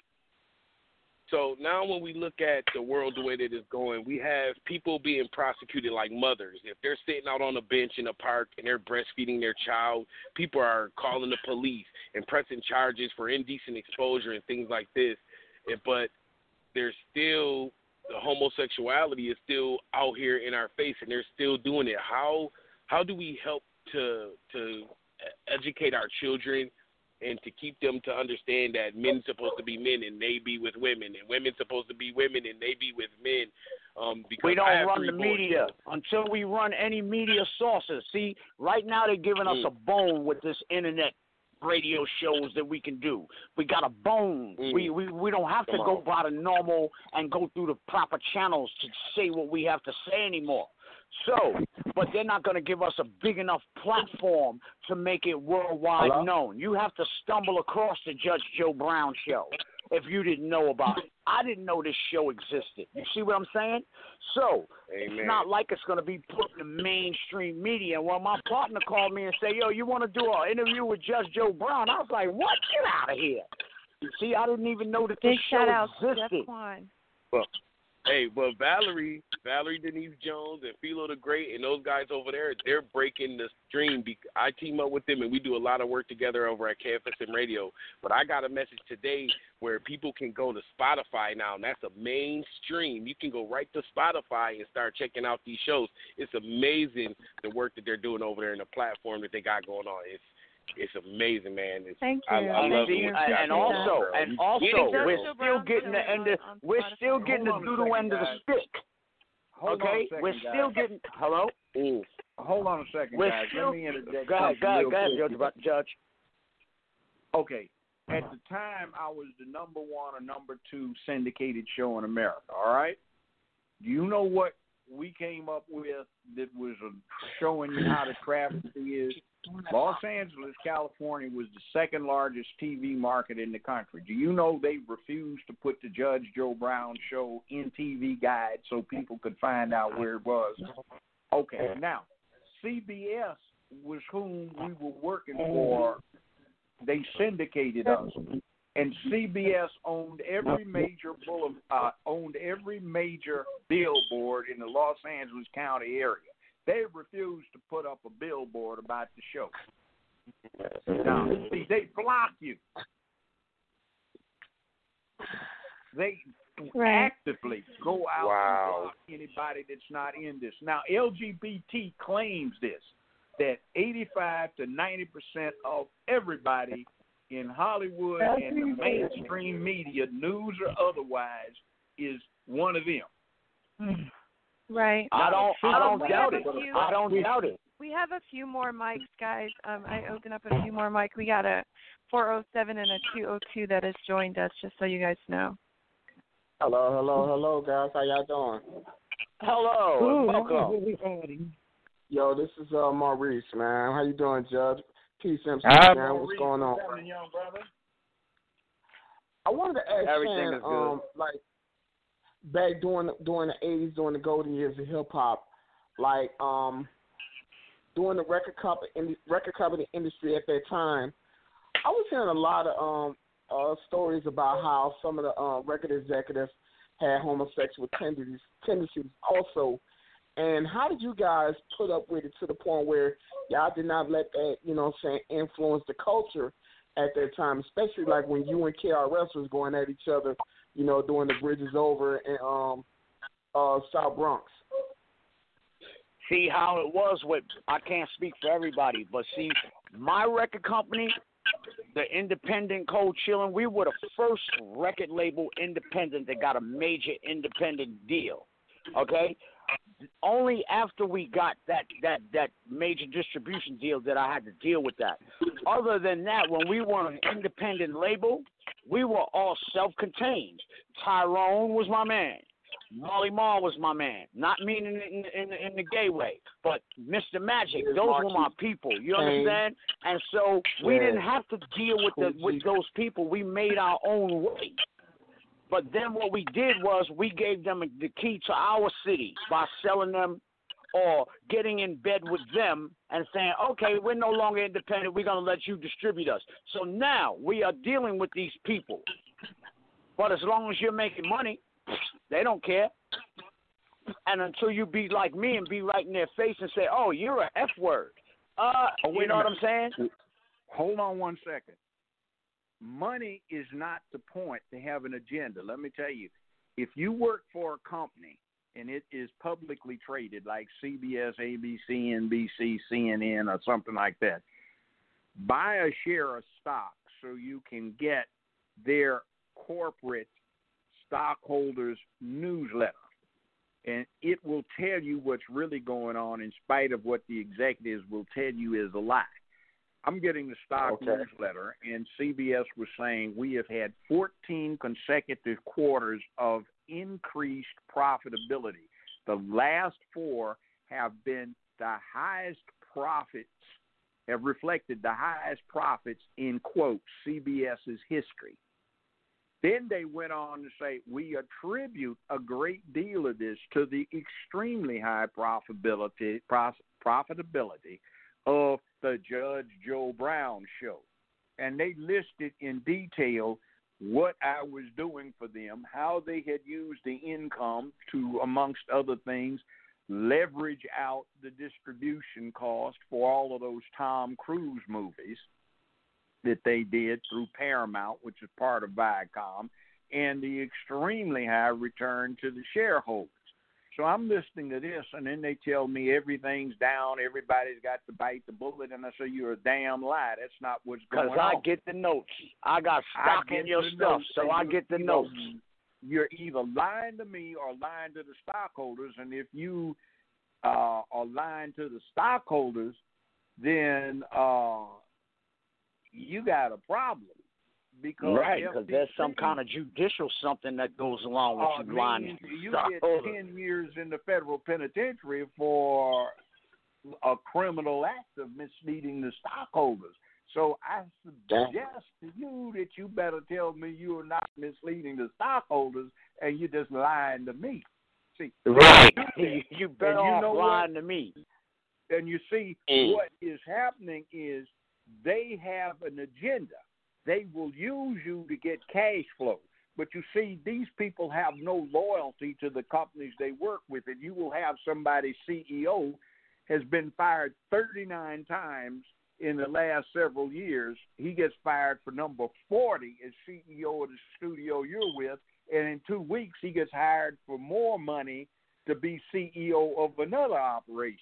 So now when we look at the world the way that it's going, we have people being prosecuted like mothers. If they're sitting out on a bench in a park and they're breastfeeding their child, people are calling the police and pressing charges for indecent exposure and things like this. But there's still, the homosexuality is still out here in our face, and they're still doing it. How how do we help to to educate our children and to keep them to understand that men's supposed to be men and they be with women, and women's supposed to be women and they be with men? Um, because We I don't have run three the boys. media until we run any media sources. See, right now they're giving us Mm. a bone with this internet radio shows that we can do. We got a bone. Mm. We, we we don't have to Come go on. by the normal and go through the proper channels to say what we have to say anymore. So, but they're not going to give us a big enough platform to make it worldwide Hello? known. You have to stumble across the Judge Joe Brown show if you didn't know about it. I didn't know this show existed. You see what I'm saying? So, Amen. it's not like it's going to be put in the mainstream media. When my partner called me and said, yo, you want to do an interview with Judge Joe Brown? I was like, what? Get out of here. See, I didn't even know that this Big show shout out to Jeff existed. Kwan. Well, hey, but Valerie, Valerie Denise Jones and Philo the Great and those guys over there, they're breaking the stream. Be- I team up with them, and we do a lot of work together over at K F S M Radio. But I got a message today where people can go to Spotify now, and that's a mainstream. You can go right to Spotify and start checking out these shows. It's amazing the work that they're doing over there and the platform that they got going on. It's It's amazing, man. It's, Thank I, you. I Thank love you. it. And, Appreciate and also, that. and You also, get it, we're girl. still getting the end of, we're still getting the Hold on a doodle second, end of the guys. stick. hold okay, on a second, we're guys. still getting. Hello. Ooh. Hold on a second, We're guys. still. Let me interject. Go ahead, something go ahead, real go ahead, quick. Judge. Judge. Okay. At the time, I was the number one or number two syndicated show in America. All right. Do you know what we came up with that was uh, showing you how the travesty is? Los Angeles, California was the second largest T V market in the country. Do you know they refused to put the Judge Joe Brown show in T V guide so people could find out where it was? Okay, now, C B S was whom we were working for. They syndicated us. And C B S owned every major bullet, uh, owned every major billboard in the Los Angeles County area. They refused to put up a billboard about the show. Now, see, they block you. They Right. actively go out Wow. and block anybody that's not in this. Now, L G B T claims this, that eighty-five to ninety percent of everybody in Hollywood and the mainstream media, news or otherwise, is one of them. Right. I don't. I Um, don't we doubt have it. a few- I don't doubt it. We have a few more mics, guys. Um, I open up a few more mics. We got a four oh seven and a two oh two that has joined us, just so you guys know. Hello, hello, hello, guys. How y'all doing? Hello. Welcome. Yo, this is uh, Maurice, man. How you doing, Judge? Peace, M C, Hi, man. What's going on? Young brother? I wanted to ask Everything Shan, is good. um, like back during during the eighties, during the golden years of hip hop, like um, during the record company record company industry at that time, I was hearing a lot of um uh, stories about how some of the uh, record executives had homosexual tendencies tendencies also. And how did you guys put up with it to the point where y'all did not let that, you know what I'm saying, influence the culture at that time, especially like when you and K R S was going at each other, you know, doing the Bridges Over in um, uh, South Bronx? See how it was with, I can't speak for everybody, but see, my record company, the Independent Cold Chillin', we were the first record label independent that got a major independent deal, okay? Only after we got that, that, that major distribution deal that I had to deal with that. Other than that, when we were an independent label, we were all self-contained. Tyrone was my man. Molly Marr was my man. Not meaning it in, in, in the gay way, but Mister Magic, Here's those Marquis. were my people. You Hey. understand? And so we Yeah. didn't have to deal with the with those people. We made our own way. But then what we did was we gave them the key to our city by selling them or getting in bed with them and saying, okay, we're no longer independent. We're going to let you distribute us. So now we are dealing with these people. But as long as you're making money, they don't care. And until you be like me and be right in their face and say, oh, you're an F word. Uh, Oh, wait you know a what I'm minute. saying? Hold on one second. Money is not the point to have an agenda. Let me tell you, if you work for a company and it is publicly traded like C B S, A B C, N B C, C N N, or something like that, buy a share of stock so you can get their corporate stockholders newsletter. And it will tell you what's really going on in spite of what the executives will tell you is a lie. I'm getting the stock Okay. newsletter, and C B S was saying we have had fourteen consecutive quarters of increased profitability. The last four have been the highest profits, have reflected the highest profits in, quote, CBS's history. Then they went on to say, we attribute a great deal of this to the extremely high profitability, pros, profitability of the Judge Joe Brown show. And they listed in detail what I was doing for them, how they had used the income to, amongst other things, leverage out the distribution cost for all of those Tom Cruise movies that they did through Paramount, which is part of Viacom, and the extremely high return to the shareholders. So I'm listening to this, and then they tell me everything's down, everybody's got to bite the bullet, and I say, you're a damn lie. That's not what's going on. Because I get the notes. I got stock I get in your the stuff, notes, so and I you- get the you know, notes. you're either lying to me or lying to the stockholders. And if you uh, are lying to the stockholders, then uh, you got a problem. Because right, because there's some kind of judicial something that goes along with uh, you lying. You get ten years in the federal penitentiary for a criminal act of misleading the stockholders. So I suggest to you that you better tell me you are not misleading the stockholders and you're just lying to me. See, right? You, you better and you off know lying what? to me. And you see, Mm. what is happening is they have an agenda. They will use you to get cash flow. But you see, these people have no loyalty to the companies they work with. And you will have somebody, C E O, has been fired thirty-nine times in the last several years. He gets fired for number forty as C E O of the studio you're with. And in two weeks, he gets hired for more money to be C E O of another operation.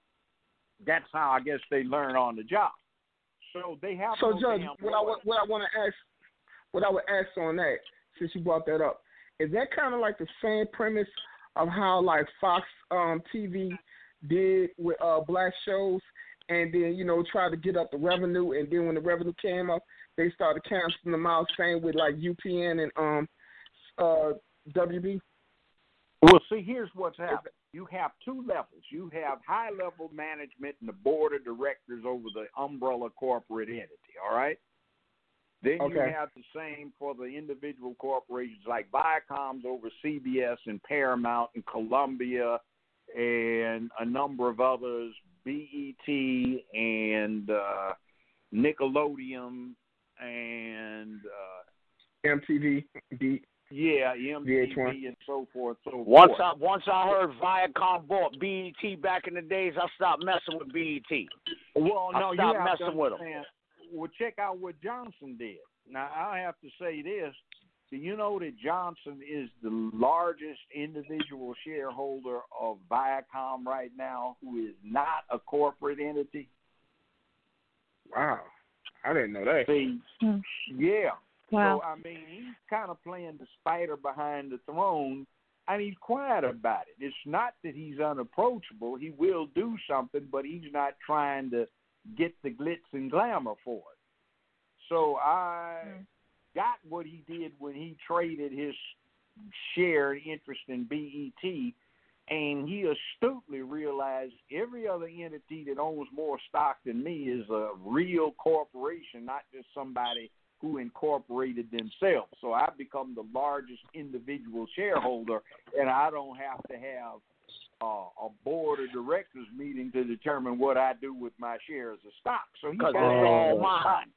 That's how I guess they learn on the job. So they have So, no Judge, damn what I, what I want to ask, what I would ask on that, since you brought that up, is that kind of like the same premise of how like Fox um, T V did with uh, black shows, and then you know tried to get up the revenue, and then when the revenue came up, they started canceling them out. Same with like U P N and um uh, W B. Well, see, here's what's happening. You have two levels. You have high-level management and the board of directors over the umbrella corporate entity, all right? Then you Okay. have the same for the individual corporations like Viacom's over C B S and Paramount and Columbia and a number of others, B E T and uh, Nickelodeon and uh, M T V, B. Yeah, M T V V H one. and so forth, so Once forth. I once I heard Viacom bought B E T back in the days, I stopped messing with B E T. Well, I no, you stopped have to messing with 'em. understand. Well, check out what Johnson did. Now, I have to say this. Do you know that Johnson is the largest individual shareholder of Viacom right now who is not a corporate entity? Wow, I didn't know that. See, yeah. Wow. So, I mean, he's kind of playing the spider behind the throne, and he's quiet about it. It's not that he's unapproachable. He will do something, but he's not trying to get the glitz and glamour for it. So I mm. got what he did when he traded his share interest in B E T, and he astutely realized every other entity that owns more stock than me is a real corporation, not just somebody who incorporated themselves. So I've become the largest individual shareholder, and I don't have to have uh, a board of directors meeting to determine what I do with my shares of stock. So he's got all mine.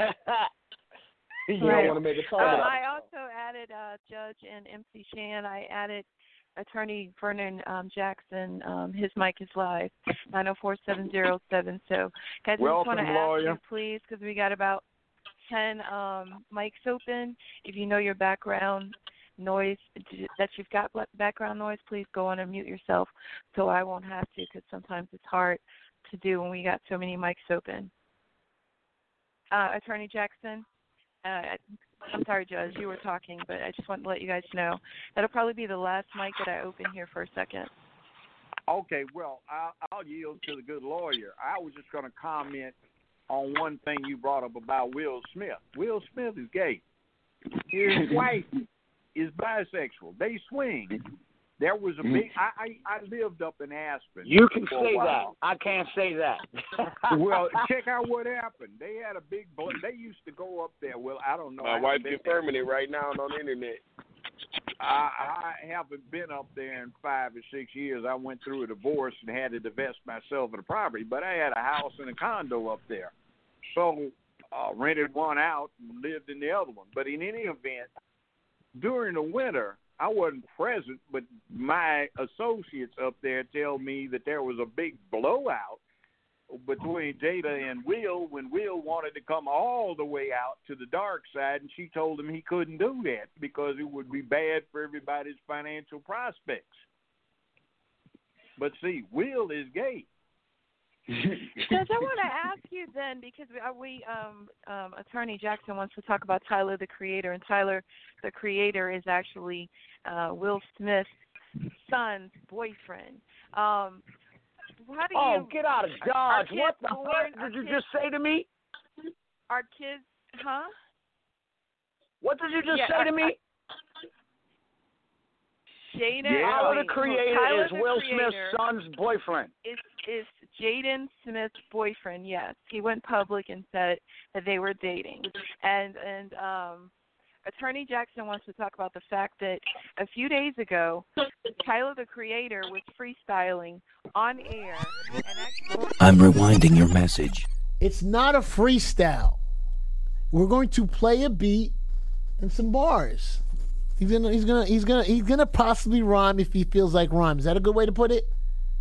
You Right. don't want to make a call. Uh, I also added uh, Judge and M C Shan. I added Attorney Vernon um, Jackson. Um, his mic is live, nine oh four, seven oh seven. So, guys, I Welcome, just want to ask lawyer. you, please, because we got about ten um, mics open. If you know your background noise, that you've got background noise, please go on and mute yourself so I won't have to, because sometimes it's hard to do when we got so many mics open. Uh, Attorney Jackson, uh, I'm sorry, Judge, you were talking, but I just wanted to let you guys know that'll probably be the last mic that I open here for a second. Okay, well, I'll, I'll yield to the good lawyer. I was just going to comment on one thing you brought up about Will Smith. Will Smith is gay. His wife is bisexual. They swing. There was a big. I I, I lived up in Aspen. You can for a say that. while. I can't say that. Well, check out what happened. They had a big. They used to go up there. Well, I don't know. My I wife's haven't been confirming it right now on the internet. I, I haven't been up there in five or six years. I went through a divorce and had to divest myself of the property, but I had a house and a condo up there. So uh, rented one out and lived in the other one. But in any event, during the winter, I wasn't present, but my associates up there tell me that there was a big blowout between Jada and Will when Will wanted to come all the way out to the dark side, and she told him he couldn't do that because it would be bad for everybody's financial prospects. But see, Will is gay. Because I want to ask you then, because we, uh, we um, um, Attorney Jackson wants to talk about Tyler, the Creator, and Tyler, the Creator, is actually uh, Will Smith's son's boyfriend. Um, how do you? Oh, get out of Dodge! What the born, fuck did you kids, just say to me? Our kids, huh? What did you just yeah, say to me? Jaden, yeah. Tyler, the Creator, Tyler is the Will Creator Smith's son's boyfriend. Is is Jaden Smith's boyfriend? Yes, he went public and said that they were dating, and and um, Attorney Jackson wants to talk about the fact that a few days ago, Tyler the Creator was freestyling on air. And actually- I'm rewinding your message. It's not a freestyle. We're going to play a beat and some bars. He's gonna, he's gonna, he's gonna, he's gonna possibly rhyme if he feels like rhyme. Is that a good way to put it?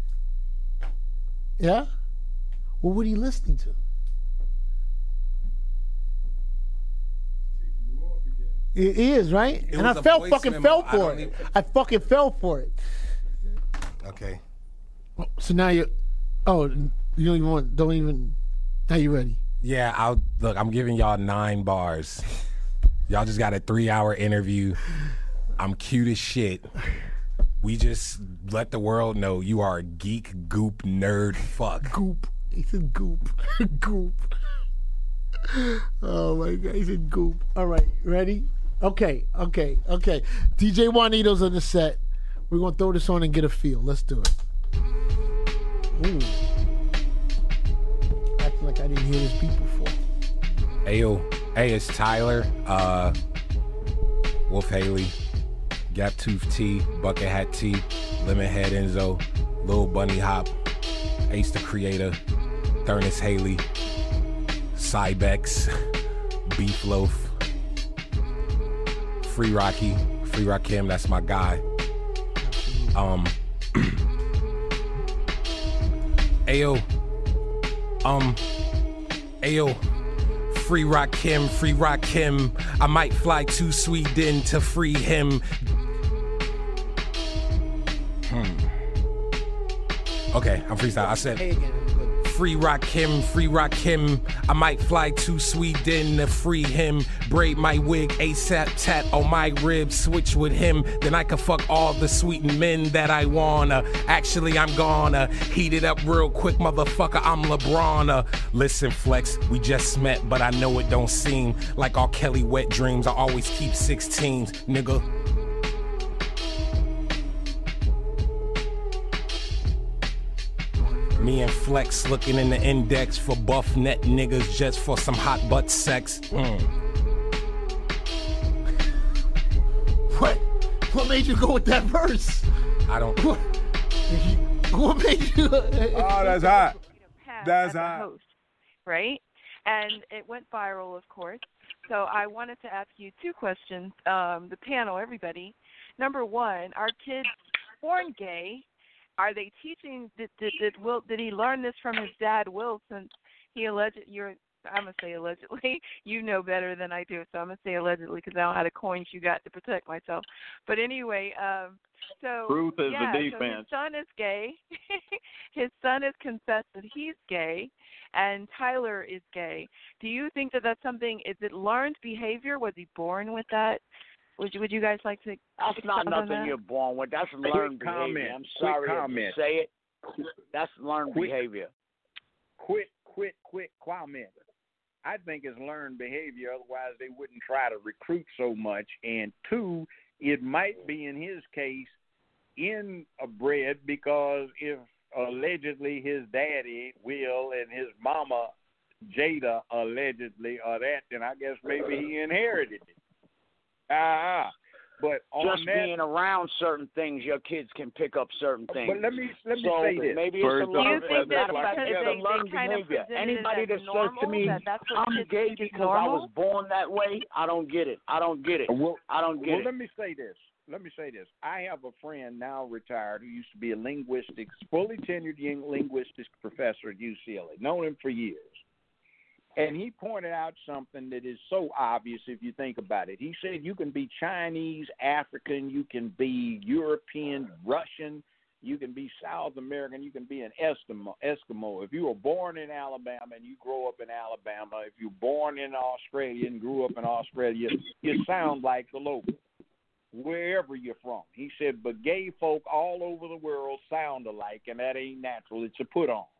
Yeah. Well, what are you listening to? It is, right? It and I was a felt voice fucking memo. fell I for don't it. even- I fucking fell for it. Okay. So now you, oh, you don't even want, don't even. Now you ready? Yeah, I'll look. I'm giving y'all nine bars. Y'all just got a three-hour interview. I'm cute as shit. We just let the world know you are a geek, goop, nerd, fuck. Goop. He said goop. Goop. Oh my God, he said goop. All right, ready? Okay, okay, okay. D J Juanito's on the set. We're gonna throw this on and get a feel. Let's do it. Ooh. Acting like I didn't hear this beat before. Ayo, hey, it's Tyler, uh, Wolf Haley, Gap Tooth T, Bucket Hat T, Lemon Head Enzo, Lil Bunny Hop, Ace the Creator, Thurnis Haley, Cybex, Beef Loaf, Free Rocky, Free Rakim, that's my guy. Um, Ayo, um, Ayo. Free Rakim, free Rakim. I might fly to Sweden to free him. Hmm. Okay, I'm freestyle. I said, free Rakim, free Rakim. I might fly to Sweden to free him. Braid my wig, ASAP tat on my ribs. Switch with him, then I can fuck all the sweet men that I wanna. Actually, I'm gonna heat it up real quick, motherfucker. I'm LeBron. Uh, listen, Flex, we just met, but I know it don't seem like R. Kelly wet dreams. I always keep sixteens, nigga. Me and Flex looking in the index for buff net niggas just for some hot butt sex. Mm. What? What made you go with that verse? I don't. What, what made you? Oh, that's hot. That's as a hot. host, right? And it went viral, of course. So I wanted to ask you two questions, um, the panel, everybody. Number one, are kids born gay? Are they teaching? Did, did, did Will? Did he learn this from his dad, Will? Since he alleged, you're. I'm gonna say allegedly. You know better than I do, so I'm gonna say allegedly because I don't know how the coins you got to protect myself. But anyway, um, so Truth is yeah, the so defense. his son is gay. His son has confessed that he's gay, and Tyler is gay. Do you think that that's something? Is it learned behavior? Was he born with that? Would you Would you guys like to? That's not expound on nothing that? you're born with. That's Quick learned comment. behavior. I'm Quick sorry comment. to say it. That's learned Quick- behavior. Quick, quick, quick comment. I think it's learned behavior. Otherwise, they wouldn't try to recruit so much. And two, it might be in his case inbred because if allegedly his daddy Will and his mama Jada allegedly are that, then I guess maybe he inherited it. Ah, but on Just that, being around certain things, your kids can pick up certain things. But let me let me so say this. Maybe First it's a off, learned, Do you think that matter of fact, because it's they- a learned they kind of behavior. presented it Anybody as that says to normal, me, that that's what I'm kids gay think is because I was normal? born that way, I don't get it. I don't get it. Well, I don't get well, it. let me say this. Let me say this. I have a friend now retired who used to be a linguistics, fully tenured young linguistics professor at U C L A. Known him for years. And he pointed out something that is so obvious if you think about it. He said you can be Chinese, African, you can be European, Russian, You can be South American. You can be an Eskimo. Eskimo. If you were born in Alabama and you grow up in Alabama, if you're born in Australia and grew up in Australia, you sound like the local, wherever you're from. He said, but gay folk all over the world sound alike, and that ain't natural. It's a put on.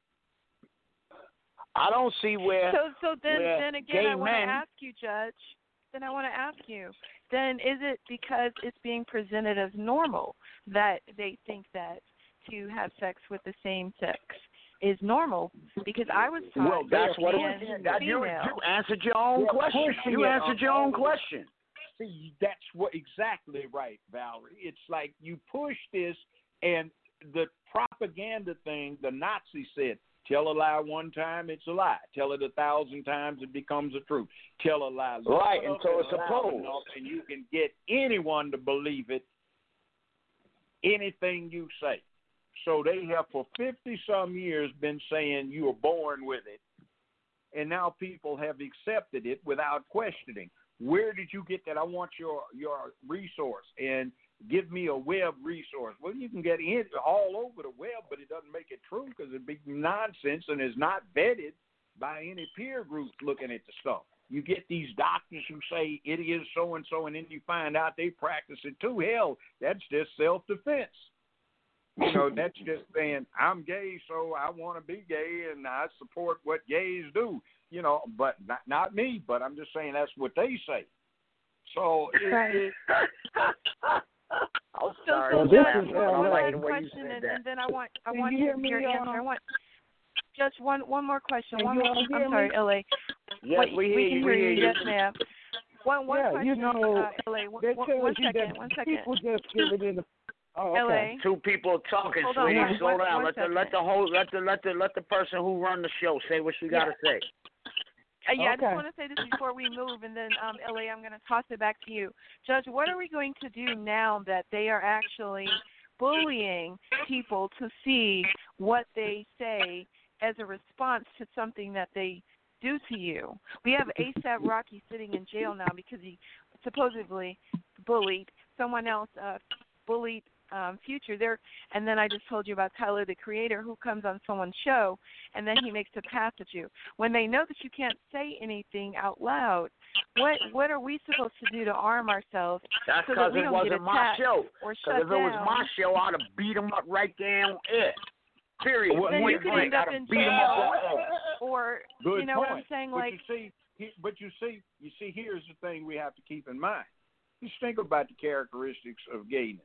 I don't see where. So, so then, where then again, gay I want to men, ask you, Judge. Then I want to ask you. Then is it because it's being presented as normal that they think that to have sex with the same sex is normal? Because I was taught well, that's what it man, is. That, you, female. you answered your own question. You answered your own question. See, that's what exactly right, Valerie. It's like you push this, and the propaganda thing. The Nazis said, "Tell a lie one time, it's a lie. Tell it a thousand times, it becomes a truth. Tell a lie right enough until it's and a loud pose, enough, and you can get anyone to believe it. Anything you say." So they have for fifty some years been saying you were born with it, and now people have accepted it without questioning. Where did you get that? I want your your resource, and give me a web resource. Well, you can get it all over the web, but it doesn't make it true because it'd be nonsense and is not vetted by any peer group looking at the stuff. You get these doctors who say it is so and so, and then you find out they practice it too. Hell, that's just self-defense. You know, that's just saying I'm gay, so I want to be gay, and I support what gays do. You know, but not not me. But I'm just saying that's what they say. So it, Right. it, I'm So, sorry. so I'm Judge, laughing, but I one like last the way you question, said and, that. and then I want I Can want you you hear to me, your uh, answer. I want Judge one one more question. Can One you more. all hear I'm sorry, me? L A. Yes, What- we hear we can you. hear We hear you. you. Yes, ma'am. One one Yeah, question. you know, uh, L A. One, that one, tells one you second. that One second. people just give it in the. Oh, L okay. A. Two people talking, Hold on, sweetie. one- Slow one- down. one let the let second. the whole let the let the let the person who run the show say what she got to say. Uh, yeah, I Okay. just want to say this before we move, and then um, L A, I'm going to toss it back to you. Judge, what are we going to do now that they are actually bullying people to see what they say as a response to something that they do to you? We have ASAP Rocky sitting in jail now because he supposedly bullied someone else, uh, bullied um, Future there, and then I just told you about Tyler, the Creator, who comes on someone's show, and then he makes a pass at you. When they know that you can't say anything out loud, what what are we supposed to do to arm ourselves That's so because that we it don't wasn't get my attacked show. or Because shut if it was down? my show, I'd have beat him up right there on air. Period. Well, Then Point you could blank. end up I'd have in beat him up on jail, air. or Good you know point. what I'm saying? But Like, you see, he, but you see, you see, here's the thing we have to keep in mind. Just think about the characteristics of gayness.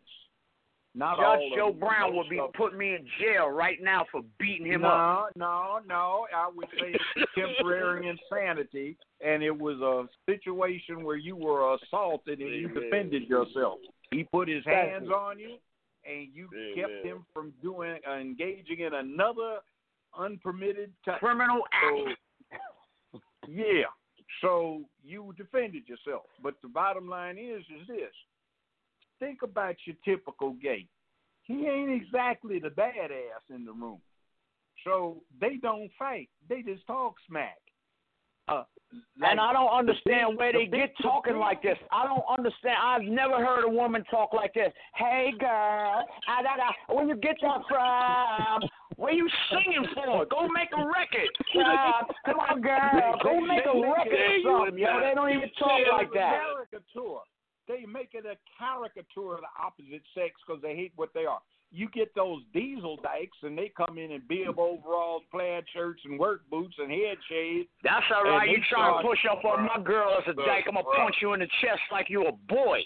Not Judge all Joe of them, Brown most would be of them. putting me in jail right now for beating him no, up. No, no, I would say it's temporary insanity, and it was a situation where you were assaulted and you defended yourself. He put his hands on you, and you kept him from doing uh, engaging in another unpermitted t- criminal act. So, yeah, so you defended yourself. But the bottom line is, is this. Think about your typical gay. He ain't exactly the badass in the room. So they don't fight. They just talk smack. Uh, like and I don't understand the big, where they the get big, talking the like this. I don't understand. I've never heard a woman talk like this. Hey, girl, ah, da, da, where you get that from? Where you singing for? Go make a record. Uh, come on, girl. Go make a record or something. Yo, they don't even talk like that. Caricature. They make it a caricature of the opposite sex because they hate what they are. You get those diesel dykes, and they come in in bib overalls, plaid shirts, and work boots, and head shades. That's all and right. they You trying start- to push up on my girl as a dyke, I'm going to punch you in the chest like you a boy.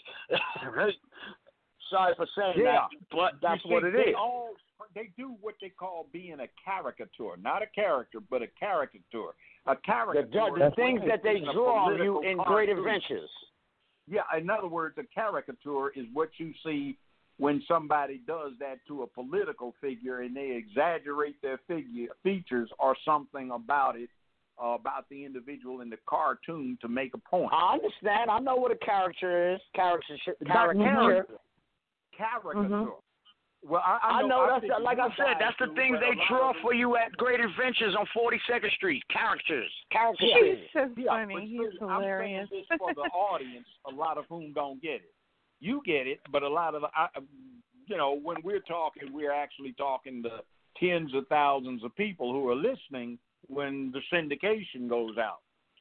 Sorry for saying Yeah, that, but that's You see, what it they is. All, they do what they call being a caricature. Not a character, but a caricature. A caricature. The, the is things what that they in a draw on you political in great cartoon. adventures. Yeah, in other words, a caricature is what you see when somebody does that to a political figure and they exaggerate their figure features or something about it, uh, about the individual in the cartoon to make a point. I understand. I know what a character is. Character. Not Caricature. character. Caricature. Mhm. Well, I, I I know. know I that's think like you I said. guys That's the do, things but they a lot draw of them- for you at Great Adventures on forty-second Street. Characters. Character Yeah. series. so Yeah, funny. but He's see, I'm hilarious. saying this for the audience, a lot of whom don't get it. You get it, but a lot of the, I, you know, when we're talking, we're actually talking to tens of thousands of people who are listening when the syndication goes out.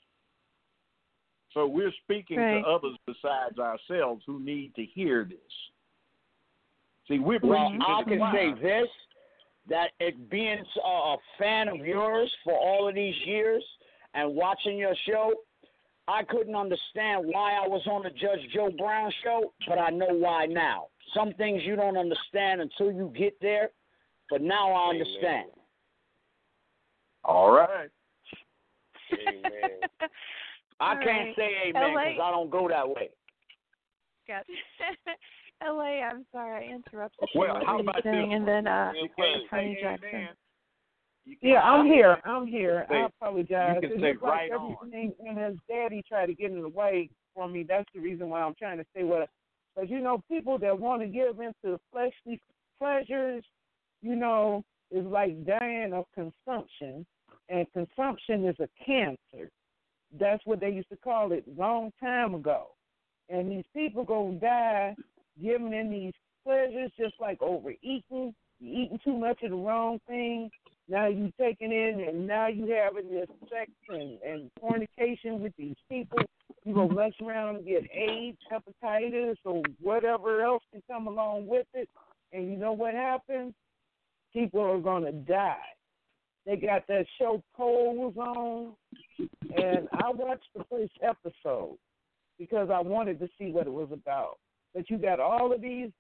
So we're speaking Right. to others besides ourselves who need to hear this. See, we're Well, preaching to I the can choir. say this, that it being a a fan of yours for all of these years and watching your show, I couldn't understand why I was on the Judge Joe Brown show, but I know why now. Some things you don't understand until you get there, but now I understand. All right. Amen. I All can't right. say amen L A because I don't go that way. Got L A, I'm sorry I interrupted you. Well, What how were you about this saying? And then uh, You can't Tony say Jackson. amen. You Yeah, can't- I'm here. I'm here. You I can say- apologize. you can It's say just like right on. everything, and his daddy tried to get in the way for me. That's the reason why I'm trying to say what. But you know, people that want to give into fleshly pleasures, you know, is like dying of consumption, and consumption is a cancer. That's what they used to call it long time ago. And these people gonna die giving in these pleasures, just like overeating. You eating too much of the wrong thing. Now you taking in, and now you having this sex and, and fornication with these people. You gonna mess around and get AIDS, hepatitis, or whatever else can come along with it. And you know what happens? People are gonna die. They got that show Pose on, and I watched the first episode because I wanted to see what it was about. But you got all of these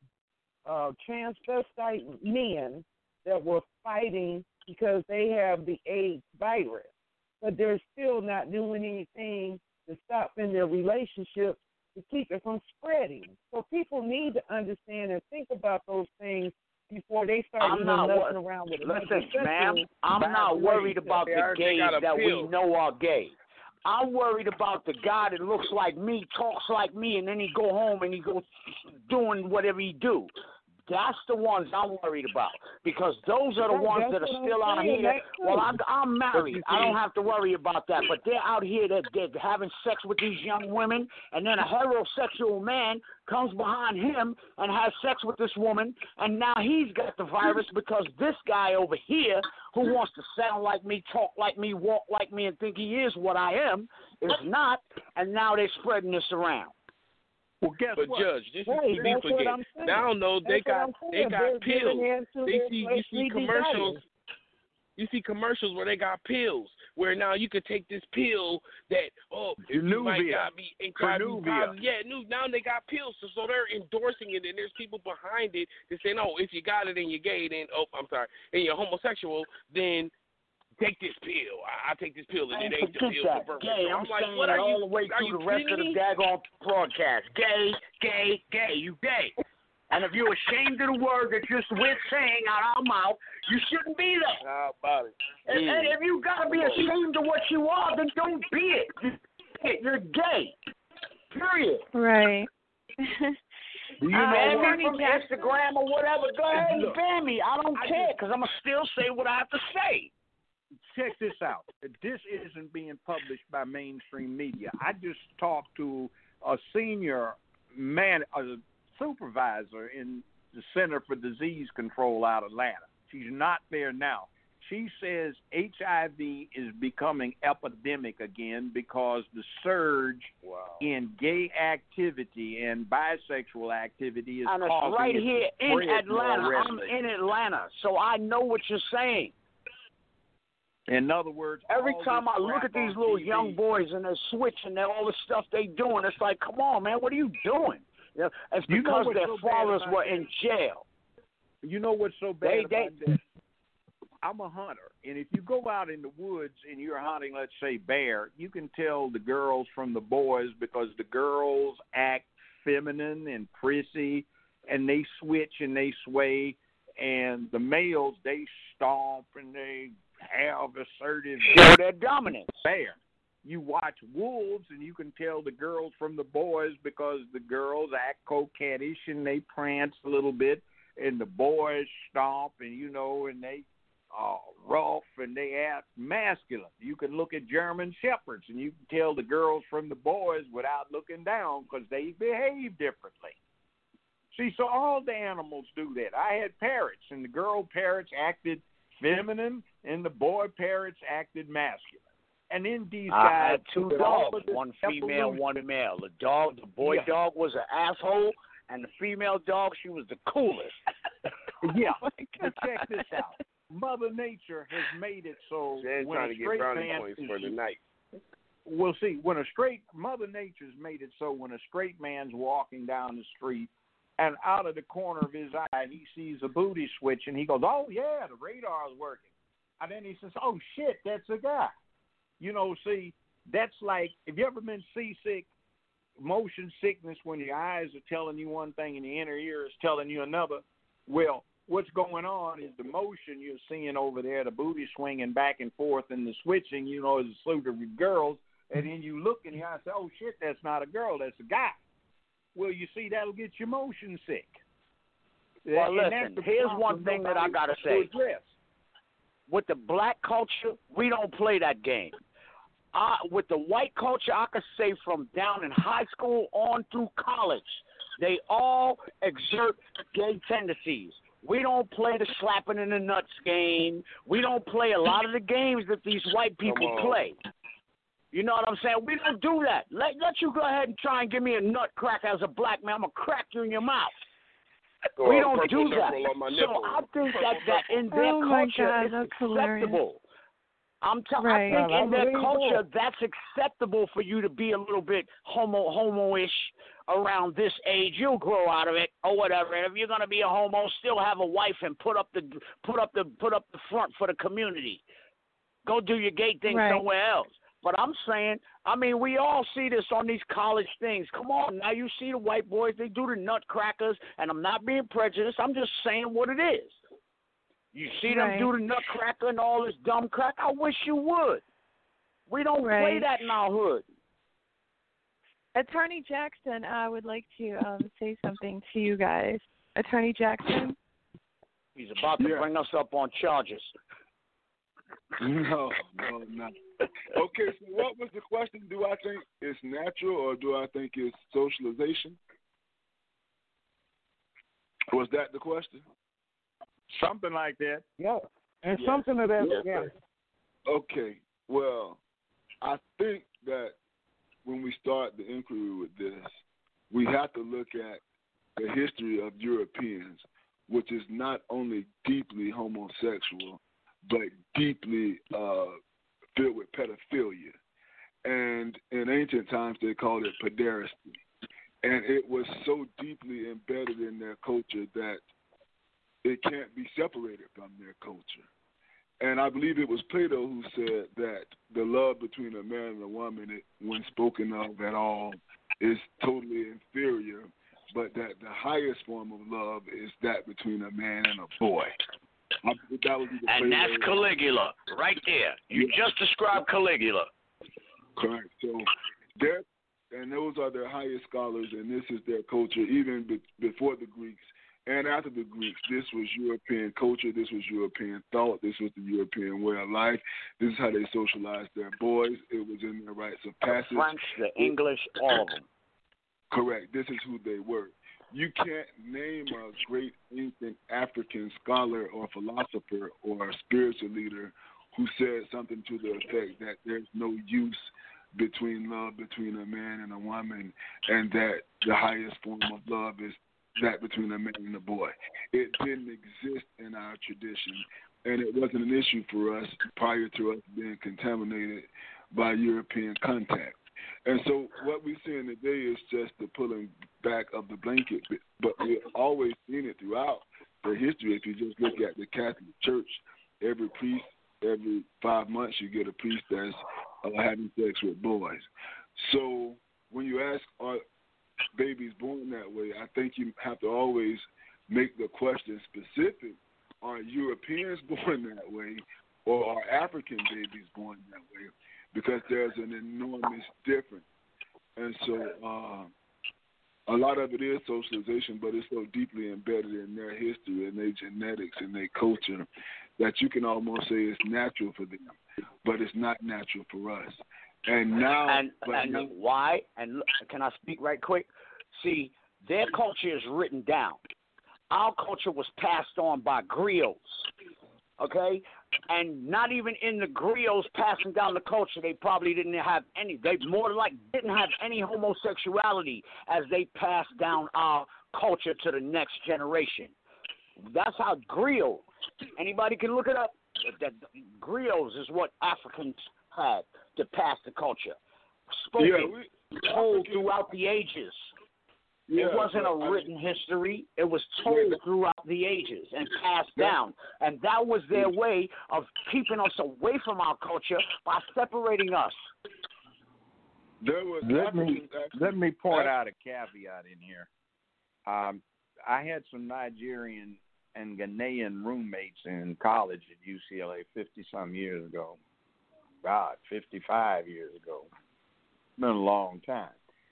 uh, transvestite men that were fighting because they have the AIDS virus, but they're still not doing anything to stop in their relationship to keep it from spreading. So people need to understand and think about those things before they start I'm even not messing wor- around with a Listen, homosexual ma'am, I'm not worried about They the already gays got a that pill. we know are gay. I'm worried about the guy that looks like me, talks like me, and then he go home and he goes doing whatever he do. That's the ones I'm worried about because those are the Right, ones that's that are what I'm still out saying, here. that's Well, true. I, I'm But married. you I don't see- have to worry about that. But they're out here that they're having sex with these young women, and then a heterosexual man comes behind him and has sex with this woman, and now he's got the virus because this guy over here who wants to sound like me, talk like me, walk like me, and think he is what I am is not, and now they're spreading this around. Well, guess But what? Judge, this Right, is that's deep what again. I'm saying. Now no, they That's what got I'm saying. they got They're pills. giving in to They their see you see fleshly commercials. desires. You see commercials where they got pills where now you could take this pill that oh if you might Januvia. not be H I V Januvia. positive. Yeah, new now they got pills, so, so they're endorsing it, and there's people behind it that saying, oh, if you got it and you're gay, then oh, I'm sorry, and you're homosexual, then take this pill. I, I take this pill, and Hey, it ain't the forget pill that. for birth. Gay, So I'm, I'm like, saying what it are all you? the way Are through you the rest of kidding the me? daggone broadcast. Gay, gay, gay, you gay. And if you're ashamed of the word that just we're saying out our mouth, you shouldn't be there. How about it? And, Mm. and if you gotta be ashamed of what you are, then don't be it. You're gay. Period. Right. Do you Uh, ban Tony me from Jackson. Instagram or whatever? Go ahead and Look, ban me. I don't I care just- because I'm going to still say what I have to say. Check this out. This isn't being published by mainstream media. I just talked to a senior man, a supervisor in the Center for Disease Control out of Atlanta. She's not there now. She says H I V is becoming epidemic again because the surge Wow. in gay activity and bisexual activity is And it's causing right it to here in spread more Atlanta. I'm readily. in Atlanta, so I know what you're saying. In other words, Every all time this I look crap at these on little T V young boys and they're switching and all the stuff they doing, it's like, come on, man, what are you doing? You know, it's You know because what's their so bad fathers about were that? in jail. You know what's so They- bad they- about this? I'm a hunter, and if you go out in the woods and you're hunting, let's say bear, you can tell the girls from the boys because the girls act feminine and prissy, and they switch and they sway, and the males, they stomp and they have assertive Show their dominance. bear. You watch wolves, and you can tell the girls from the boys because the girls act coquettish and they prance a little bit, and the boys stomp, and you know, and they uh, rough and they act masculine. You can look at German shepherds, and you can tell the girls from the boys without looking down because they behave differently. See, so all the animals do that. I had parrots, and the girl parrots acted feminine, and the boy parrots acted masculine. And then these I guys had two did all dogs, of this one female, evolution. one male. The dog, the boy Yeah. dog was an asshole, and the female dog, she was the coolest. Yeah, but check this out. Mother Nature has made it so Jen when trying a to get straight brownie man points is, for the night. Well, see, when a straight Mother Nature's made it so when a straight man's walking down the street and out of the corner of his eye he sees a booty switch and he goes, "Oh yeah, the radar's working," and then he says, "Oh shit, that's a guy." You know, see, that's like, have you ever been seasick, motion sickness, when your eyes are telling you one thing and your inner ear is telling you another? Well, what's going on is the motion you're seeing over there, the booty swinging back and forth and the switching, you know, is a slew of girls, and then you look in the eye and say, "Oh shit, that's not a girl, that's a guy." Well, you see, that'll get you motion sick. Well, And listen, that's the here's problem one thing that I nobody got to wants say. address. With the black culture, we don't play that game. Uh, with the white culture, I could say from down in high school on through college, they all exert gay tendencies. We don't play the slapping in the nuts game. We don't play a lot of the games that these white people on. play. You know what I'm saying? We don't do that. Let, let you go ahead and try and give me a nut crack as a black man. I'm going to crack you in your mouth. Or we a don't purple do that. circle on my So nipple. I think that, that in their Oh my culture God, it's that's hilarious. acceptable. I'm t- Right. I think I in their believe culture that. that's acceptable for you to be a little bit homo homo-ish around this age. You'll grow out of it or whatever. And if you're gonna be a homo, still have a wife and put up the put up the put up the front for the community. Go do your gay thing Right. somewhere else. But I'm saying, I mean, we all see this on these college things. Come on, now you see the white boys, they do the nutcrackers, and I'm not being prejudiced. I'm just saying what it is. You see them Right. do the nutcracker and all this dumb crap. I wish you would. We don't play Right. that in our hood. Attorney Jackson, I would like to um, say something to you guys. Attorney Jackson? He's about to Yeah. bring us up on charges. No, no, no. Okay, so what was the question? Do I think it's natural or do I think it's socialization? Was that the question? Something like that. Yeah, and Yes. something of that. Yes, Yeah. sir. Okay, well, I think that when we start the inquiry with this, we have to look at the history of Europeans, which is not only deeply homosexual, but deeply uh, filled with pedophilia. And in ancient times, they called it pederasty. And it was so deeply embedded in their culture that it can't be separated from their culture. And I believe it was Plato who said that the love between a man and a woman, it, when spoken of at all, is totally inferior, but that the highest form of love is that between a man and a boy. I, that was either And Plato that's or- Caligula right there. You Yeah. just described Caligula. Correct. So that, and those are their highest scholars, and this is their culture, even be, before the Greeks and after the Greeks. This was European culture. This was European thought. This was the European way of life. This is how they socialized their boys. It was in their rites of The passage. French, the English, all of them. Correct. This is who they were. You can't name a great ancient African scholar or philosopher or spiritual leader who said something to the effect that there's no use between love between a man and a woman, and that the highest form of love is that between a man and a boy. It didn't exist in our tradition, and it wasn't an issue for us prior to us being contaminated by European contact. And so what we're seeing today is just the pulling back of the blanket, but we've always seen it throughout the history. If you just look at the Catholic Church, every priest, every five months you get a priest that's uh, having sex with boys. So when you ask, are babies born that way, I think you have to always make the question specific. Are Europeans born that way, or are African babies born that way? Because there's an enormous difference. And so uh, a lot of it is socialization, but it's so deeply embedded in their history and their genetics and their culture that you can almost say it's natural for them, but it's not natural for us. And now, And, but and now, why? And look, can I speak right quick? See, Their culture is written down. Our culture was passed on by griots, okay? And not even in the griots passing down the culture, they probably didn't have any. They more like didn't have any homosexuality as they passed down our culture to the next generation. That's how griot. Anybody can look it up. That, that griots is what Africans had to pass the culture. Spoken, Yeah, we, told throughout the ages. Yeah, it wasn't a I- written history. It was told throughout the ages and passed down. And that was their way of keeping us away from our culture by separating us. There was Let me Africans actually- let me point out a caveat in here. Um, I had some Nigerian and Ghanaian roommates in college at U C L A fifty some years ago. God, fifty-five years ago. Been a long time.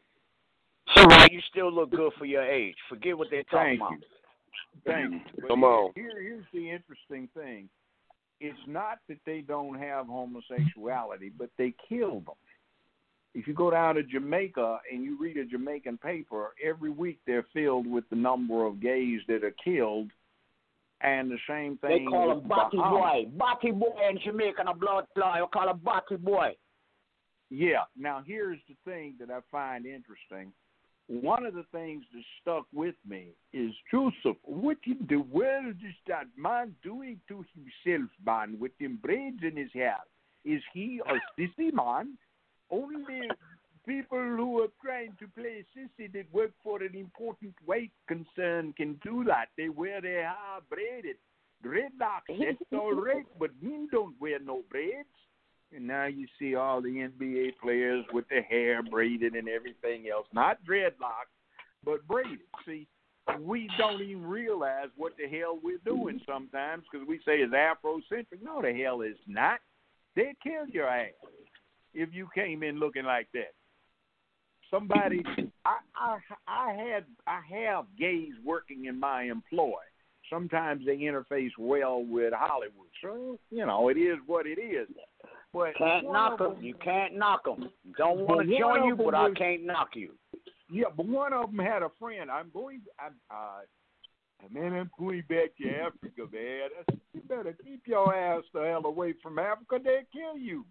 So why you still look good for your age? Forget what they're talking Thank about. you. Thank you. But Come here- on. Here, here's the interesting thing. It's not that they don't have homosexuality, but they kill them. If you go down to Jamaica and you read a Jamaican paper, every week they're filled with the number of gays that are killed, and the same They thing call with him Batty Bahamas. Boy. Batty Boy in Jamaica, a blood fly. You call him Batty Boy. Yeah. Now, here's the thing that I find interesting. One of the things that stuck with me is Joseph. What in the world is that man doing to himself, man, with them braids in his hair? Is he a sissy man? Only people who are trying to play sissy that work for an important white concern can do that. They wear their hair braided. Dreadlocks, that's all right, but men don't wear no braids. And now you see all the N B A players with their hair braided and everything else. Not dreadlocks, but braided. See, we don't even realize what the hell we're doing sometimes because we say it's Afrocentric. No, the hell it's not. They'd kill your ass if you came in looking like that. Somebody, I, I, I had, I have gays working in my employ. Sometimes they interface well with Hollywood. So, you know, it is what it is. But Can't knock them. You can't knock them. Don't want to join you, but I can't knock you. Yeah, but one of them had a friend. I'm going. I'm, uh, man, I'm going back to Africa, man. I said, you better keep your ass the hell away from Africa. They'll kill you.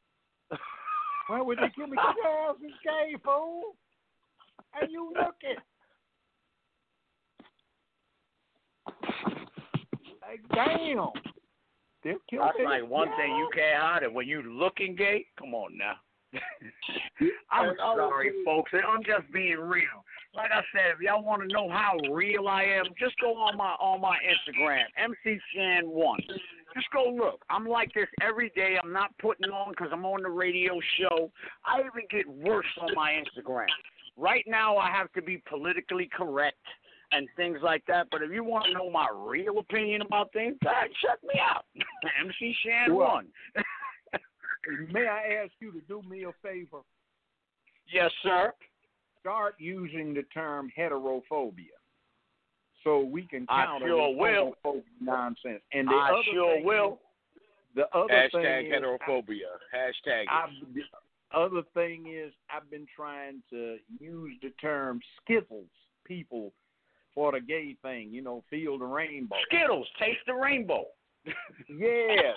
Why would they kill me? Because your ass is gay, fool. And you looking. Like, damn. They'll kill That's me. like one thing you can't hide it. When you looking gay, come on now. I'm sorry, folks. I'm just being real. Like I said, if y'all want to know how real I am, just go on my on my Instagram, M C Shan one. Just go look. I'm like this every day. I'm not putting on because I'm on the radio show. I even get worse on my Instagram. Right now, I have to be politically correct and things like that. But if you want to know my real opinion about things, God, check me out. M C Shan one. May I ask you to do me a favor? Yes, sir. Start using the term heterophobia so we can I counter sure this will. homophobic nonsense. And the I other sure thing will. Is, the other Hashtag thing is, heterophobia. Hashtag I, it. the other thing is I've been trying to use the term skittles, people, for the gay thing, you know, feel the rainbow. Skittles, taste the rainbow. Yes.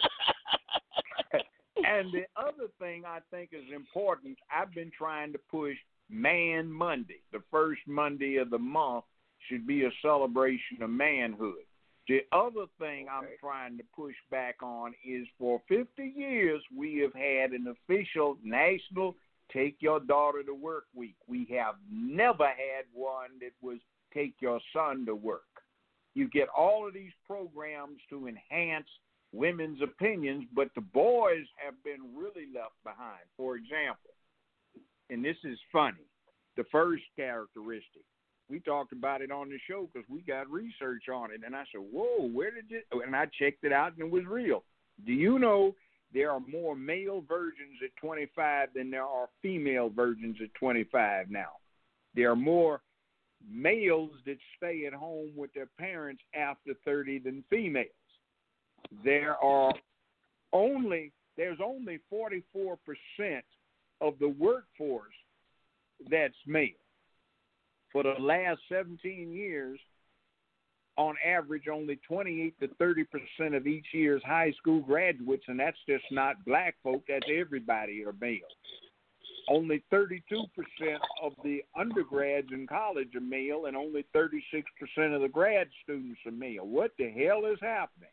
And the other thing I think is important, I've been trying to push Man Monday. The first Monday of the month should be a celebration of manhood. The other thing I'm trying to push back on is for fifty years we have had an official national Take Your Daughter to Work week. We have never had one that was Take Your Son to Work. You get all of these programs to enhance women's opinions, but the boys have been really left behind. For example, and this is funny, the first characteristic, we talked about it on the show because we got research on it, and I said, whoa, where did it, and I checked it out, and it was real. Do you know there are more male virgins at twenty-five than there are female virgins at twenty-five now? There are more males that stay at home with their parents after thirty than females. There are only there's only forty-four percent of the workforce that's male. for the last seventeen years, on average, only twenty-eight to thirty percent of each year's high school graduates, and that's just not black folk, that's everybody, are male. Only thirty-two percent of the undergrads in college are male, and only thirty-six percent of the grad students are male. What the hell is happening?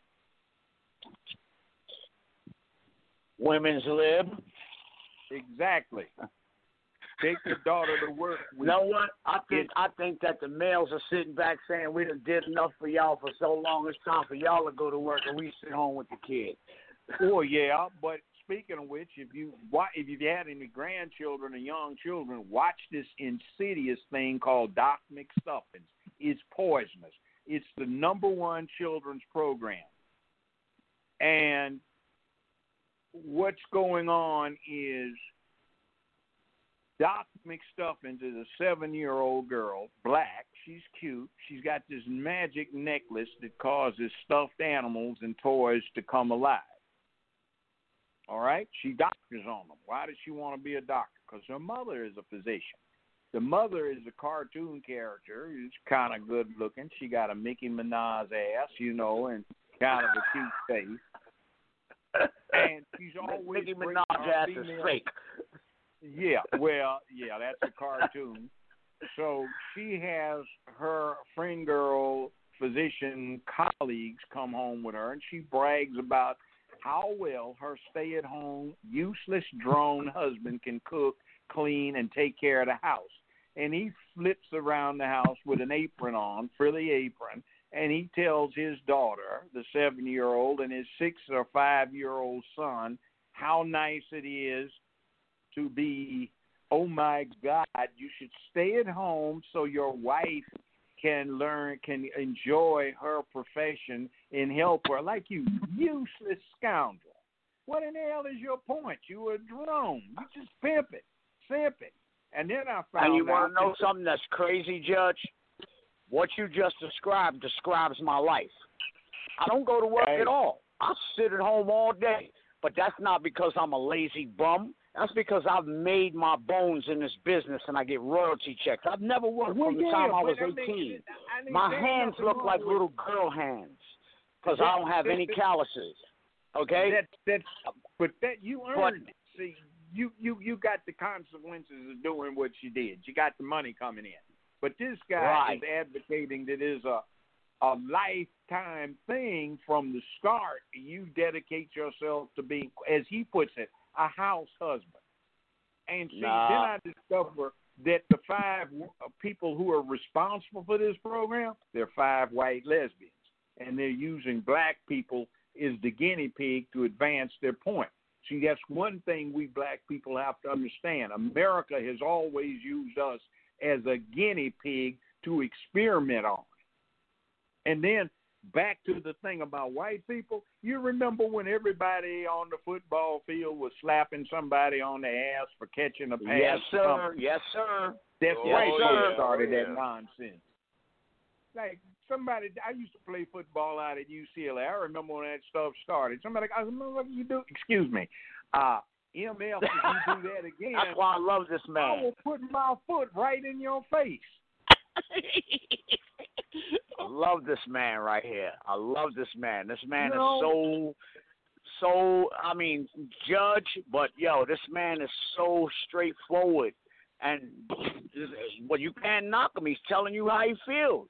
Women's lib. Exactly. Take your daughter to work. You know what? I think I think that the males are sitting back saying we done did enough for y'all for so long. It's time for y'all to go to work and we sit home with the kids. Oh yeah, but speaking of which, if you if you've had any grandchildren or young children, watch this insidious thing called Doc McStuffins. It's poisonous. It's the number one children's program, and what's going on is Doc McStuffins is a seven-year-old girl, black. She's cute. She's got this magic necklace that causes stuffed animals and toys to come alive. All right? She doctors on them. Why does she want to be a doctor? Because her mother is a physician. The mother is a cartoon character who's kind of good-looking. She got a Mickey Minaj ass, you know, and kind of a cute face. And she's always Mickey Minaj ass is fake. Yeah, well, yeah, that's a cartoon. So she has her friend girl physician colleagues come home with her, and she brags about how well her stay-at-home, useless drone husband can cook, clean, and take care of the house. And he flips around the house with an apron on, frilly apron, and he tells his daughter, the seven-year-old, and his six- or five-year-old son how nice it is to be, oh, my God, you should stay at home so your wife can learn, can enjoy her profession and help her. Like you, useless scoundrel. What in the hell is your point? You a drone. You just pimp it, simp it. And then I found And you want out to know something that's crazy, Judge? What you just described describes my life. I don't go to work Hey. at all. I sit at home all day. But that's not because I'm a lazy bum. That's because I've made my bones in this business and I get royalty checks. I've never worked Well, from the yeah, time I was but I mean, eighteen. I mean, My there's hands nothing look wrong like with- little girl hands because I don't have any calluses. Okay? That, that, but that you But- earned it. See, you, you, you got the consequences of doing what you did. You got the money coming in. But this guy Right. is advocating that is a a lifetime thing from the start. You dedicate yourself to being, as he puts it, a house husband. And see, Nah. then I discover that the five uh, people who are responsible for this program, they're five white lesbians. And they're using black people as the guinea pig to advance their point. See, that's one thing we black people have to understand. America has always used us as a guinea pig to experiment on. And then back to the thing about white people, you remember when everybody on the football field was slapping somebody on the ass for catching a pass? Yes, or sir. something? Yes, sir. That's Oh, white yeah. folks started Oh, that yeah. nonsense. Like somebody, I used to play football out at U C L A. I remember when that stuff started. Somebody, I remember what you do. Excuse me, uh, M F. If you do that again, That's why I love this I man. will put my foot right in your face. I love this man right here. I love this man. This man You is know- so, so, I mean, judge, but yo, this man is so straightforward. And, well, you can't knock him. He's telling you how he feels.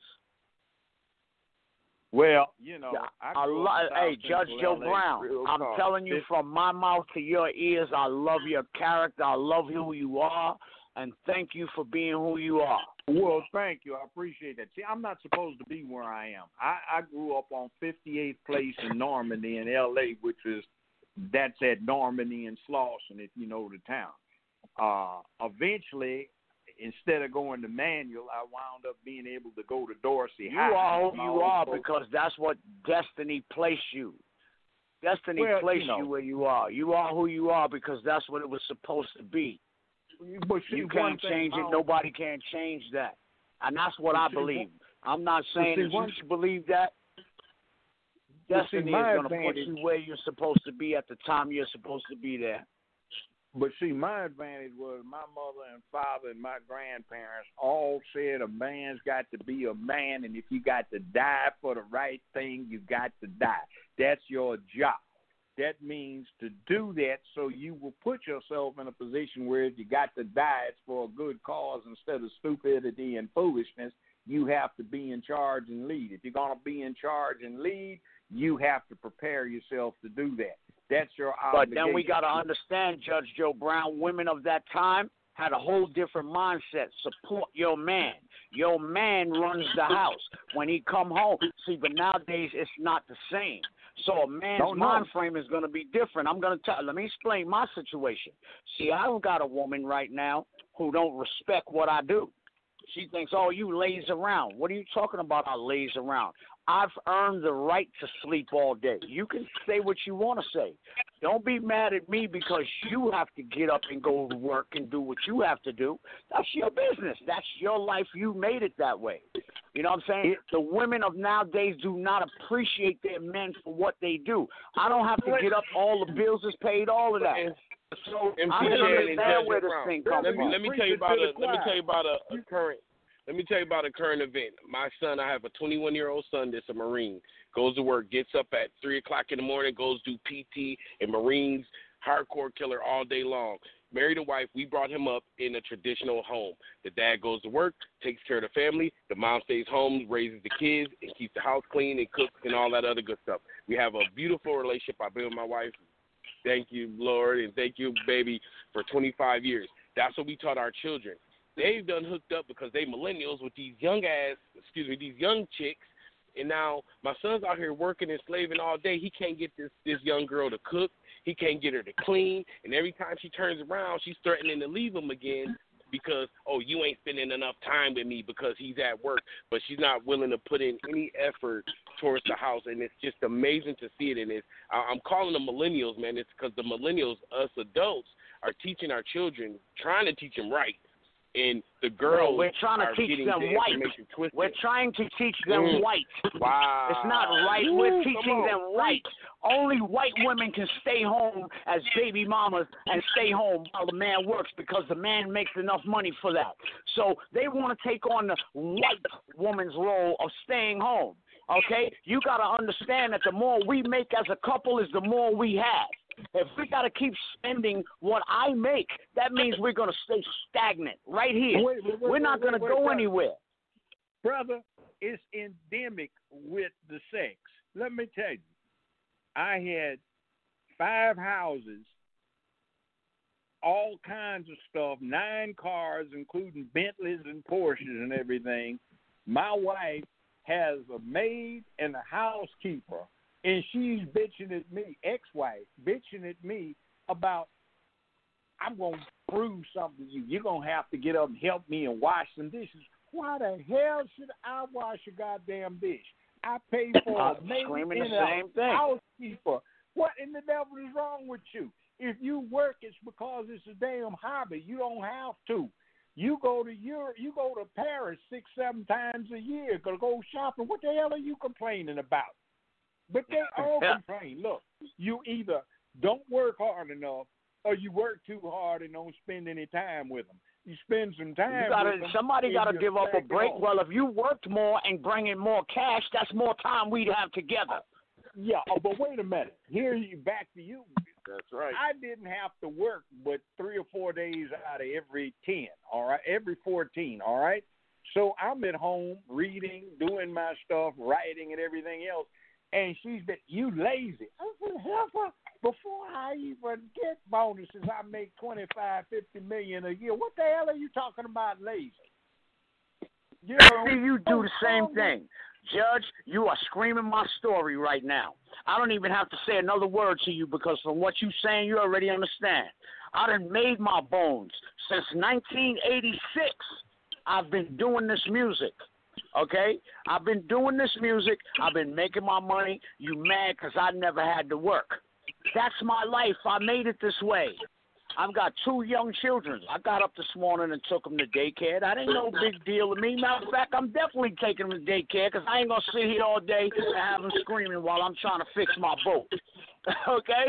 Well, you know, I I grew lo- up in hey, South Judge Central Joe L A, Brown, real I'm talk. telling you This- from my mouth to your ears, I love your character. I love who you are. And thank you for being who you are. Well, thank you. I appreciate that. See, I'm not supposed to be where I am. I, I grew up on fifty-eighth Place in Normandy in L A, which is, that's at Normandy and Slauson, if you know the town. Uh, eventually, instead of going to Manual, I wound up being able to go to Dorsey You High. are who My you old are folks- because that's what destiny placed you. Destiny Well, placed you know. you where you are. You are who you are because that's what it was supposed to be. But see, You one can't thing change it. about- Nobody can change that. And that's what But I see, believe. one- I'm not but saying see, that one- you should believe that. But see, Destiny my is going to put advantage- you where you're supposed to be at the time you're supposed to be there. But see, my advantage was my mother and father and my grandparents all said a man's got to be a man, and if you got to die for the right thing, you got to die. That's your job. That means to do that so you will put yourself in a position where if you got to die, it's for a good cause instead of stupidity and foolishness. You have to be in charge and lead. If you're going to be in charge and lead, you have to prepare yourself to do that. That's your But obligation. then we got to understand, Judge Joe Brown, women of that time had a whole different mindset. Support your man. Your man runs the house. When he come home, see, but nowadays it's not the same. So a man's Don't know. mind frame is going to be different. I'm going to tell. Let me explain my situation. See, I've got a woman right now who don't respect what I do. She thinks, oh, you laze around. What are you talking about, I laze around? I've earned the right to sleep all day. You can say what you want to say. Don't be mad at me because you have to get up and go to work and do what you have to do. That's your business. That's your life. You made it that way. You know what I'm saying? The women of nowadays do not appreciate their men for what they do. I don't have to get up. All the bills is paid, all of that. So, M C I Shan don't and understand Judge where this Brown. thing comes let me, from. Let me tell you about a. Let me tell you about a, a current. Let me tell you about a current event. My son, I have a twenty-one-year-old son that's a Marine. Goes to work, gets up at three o'clock in the morning, goes do P T and Marines, hardcore killer all day long. Married a wife. We brought him up in a traditional home. The dad goes to work, takes care of the family. The mom stays home, raises the kids, and keeps the house clean and cooks and all that other good stuff. We have a beautiful relationship. I've been with my wife. Thank you, Lord, and thank you, baby, for twenty-five years. That's what we taught our children. They've done hooked up because they millennials with these young ass, excuse me, these young chicks. And now my son's out here working and slaving all day. He can't get this, this young girl to cook. He can't get her to clean. And every time she turns around, she's threatening to leave him again because, oh, you ain't spending enough time with me because he's at work. But she's not willing to put in any effort towards the house. And it's just amazing to see it. And it's, I'm calling them millennials, man. It's because the millennials, us adults, are teaching our children, trying to teach them right. And the girls no, we're trying to are teach getting them the white. information twisted. We're trying to teach them Mm. white. Wow. It's not right. Ooh, We're come teaching on. them white. Only white women can stay home as baby mamas and stay home while the man works because the man makes enough money for that. So they want to take on the white woman's role of staying home. Okay? You got to understand that the more we make as a couple is the more we have. If we got to keep spending what I make, that means we're going to stay stagnant right here. Wait, wait, wait, we're not wait, going to wait, go wait. anywhere. Brother, it's endemic with the sex. Let me tell you, I had five houses, all kinds of stuff, nine cars, including Bentleys and Porsches and everything. My wife has a maid and a housekeeper. And she's bitching at me, ex-wife, bitching at me about, I'm going to prove something to you. You're going to have to get up and help me and wash some dishes. Why the hell should I wash a goddamn dish? I pay for a maid Screaming and the same a thing. housekeeper. What in the devil is wrong with you? If you work, it's because it's a damn hobby. You don't have to. You go to Europe, you go to Paris six, seven times a year, go go shopping. What the hell are you complaining about? But they all complain. Look, you either don't work hard enough or you work too hard and don't spend any time with them. You spend some time You gotta, with them. somebody got to and give you're up a stacking break. on. Well, if you worked more and bring in more cash, that's more time we'd have together. Yeah, oh, but wait a minute. Here you back to you. That's right. I didn't have to work but three or four days out of every ten, all right? Every fourteen, all right? So I'm at home reading, doing my stuff, writing and everything else. And she's been, you lazy. I said, hell, before I even get bonuses, I make twenty-five, fifty million a year. What the hell are you talking about lazy? You know, See, you do the same thing. Judge, you are screaming my story right now. I don't even have to say another word to you because from what you're saying, you already understand. I done made my bones. Since nineteen eighty-six, I've been doing this music. Okay? I've been doing this music. I've been making my money. You mad because I never had to work. That's my life. I made it this way. I've got two young children. I got up this morning and took them to daycare. That ain't no big deal to me. Matter of fact, I'm definitely taking them to daycare because I ain't going to sit here all day and have them screaming while I'm trying to fix my boat. Okay?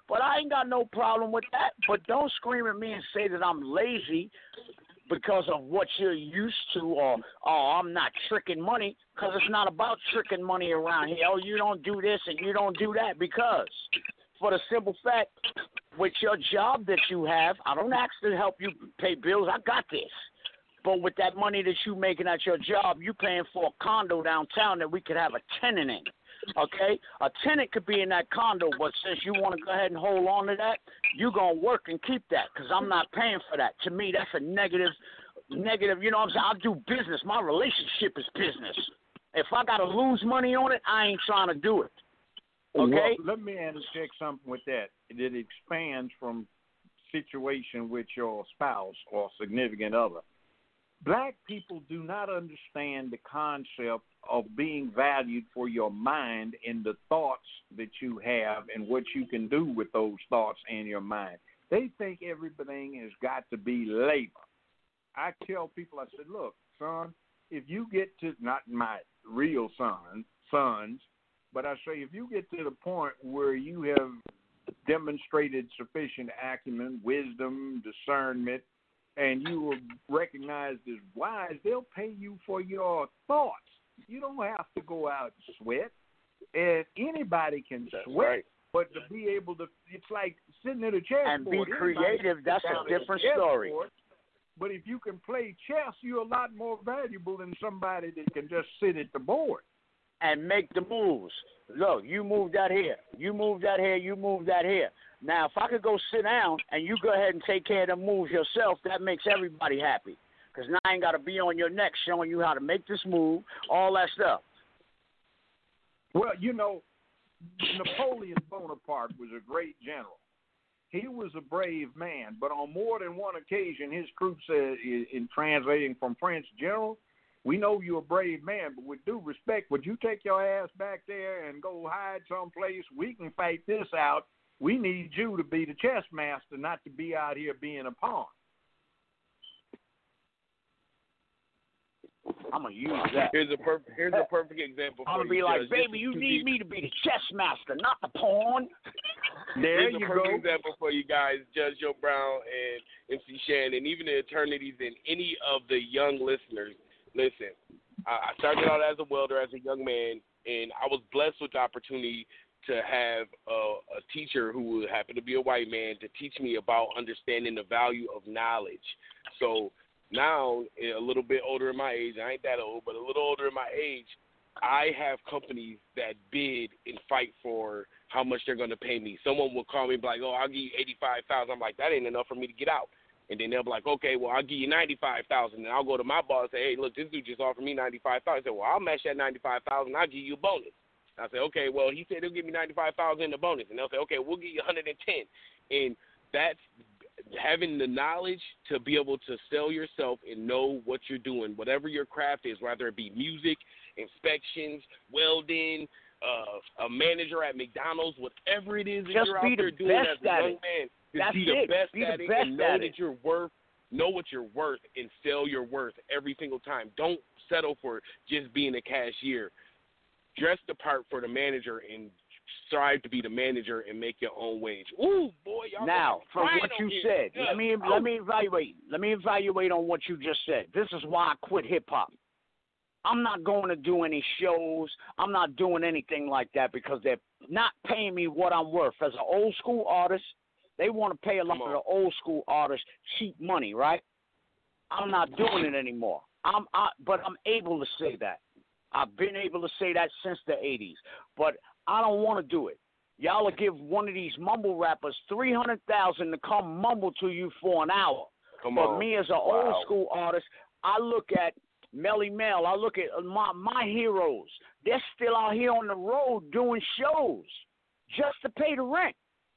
But I ain't got no problem with that. But don't scream at me and say that I'm lazy because of what you're used to, or, oh, I'm not tricking money, because it's not about tricking money around here. Oh, you don't do this and you don't do that, because for the simple fact, with your job that you have, I don't ask to help you pay bills. I got this. But with that money that you making at your job, you paying for a condo downtown that we could have a tenant in. Okay? A tenant could be in that condo, but since you want to go ahead and hold on to that, you're going to work and keep that, because I'm not paying for that. To me, that's a negative, negative, you know what I'm saying? I do business. My relationship is business. If I got to lose money on it, I ain't trying to do it. Okay? Well, let me interject something with that. It expands from situation with your spouse or significant other. Black people do not understand the concept of being valued for your mind and the thoughts that you have and what you can do with those thoughts in your mind. They think everything has got to be labor. I tell people, I said, look, son, if you get to, not my real son, sons, but I say if you get to the point where you have demonstrated sufficient acumen, wisdom, discernment, and you are recognized as wise, they'll pay you for your thoughts. You don't have to go out and sweat. And anybody can That's sweat, right. but to be able to, it's like sitting at a chessboard. And be Anybody creative, can that's sit a down at different chessboard, story. But if you can play chess, you're a lot more valuable than somebody that can just sit at the board. And make the moves. Look, you move that here. You move that here. You move that here. Now, if I could go sit down and you go ahead and take care of the moves yourself, that makes everybody happy. Because now I ain't got to be on your neck showing you how to make this move, all that stuff. Well, you know, Napoleon Bonaparte was a great general. He was a brave man, but on more than one occasion, his troops said, in translating from French, General, we know you're a brave man, but with due respect, would you take your ass back there and go hide someplace? We can fight this out. We need you to be the chess master, not to be out here being a pawn. I'm going to use that. Here's a, perf- here's a perfect example for I'm going to you, be like, Judge. baby, This is you too need deep. me to be the chess master, not the pawn. There Here's you a perfect go. example for you guys, Judge Joe Brown and M C Shan, and even the eternities and any of the young listeners. Listen, I I started out as a welder, as a young man, and I was blessed with the opportunity to have a, a teacher who happened to be a white man to teach me about understanding the value of knowledge. So now, a little bit older in my age, I ain't that old, but a little older in my age, I have companies that bid and fight for how much they're going to pay me. Someone will call me and be like, oh, I'll give you eighty-five thousand dollars. I'm like, that ain't enough for me to get out. And then they'll be like, okay, well, I'll give you ninety-five thousand dollars. And I'll go to my boss and say, hey, look, this dude just offered me ninety-five thousand dollars. I say, well, I'll match that ninety-five thousand dollars. I'll give you a bonus. I say, okay, well, he said he'll give me ninety-five thousand dollars in the bonus. And they'll say, okay, we'll give you one hundred ten. And that's having the knowledge to be able to sell yourself and know what you're doing, whatever your craft is, whether it be music, inspections, welding, uh, a manager at McDonald's, whatever it is that Just you're be out there the doing best as a at young it. man. Just That's be the it. best Be at the it best and know at that it. you're worth, know what you're worth and sell your worth every single time. Don't settle for just being a cashier. Dress the part for the manager and strive to be the manager and make your own wage. Ooh, boy, y'all Now, from crying what on you here. said, Yeah. let me Oh. let me evaluate. Let me evaluate on what you just said. This is why I quit hip hop. I'm not going to do any shows. I'm not doing anything like that because they're not paying me what I'm worth. As an old school artist, they want to pay a lot of the old school artists cheap money, right? I'm not doing it anymore. I'm, I, but I'm able to say that. I've been able to say that since the eighties, but I don't want to do it. Y'all will give one of these mumble rappers three hundred thousand to come mumble to you for an hour. Come but on. me as an Wow. old school artist, I look at Melly Mel. I look at my my heroes. They're still out here on the road doing shows just to pay the rent.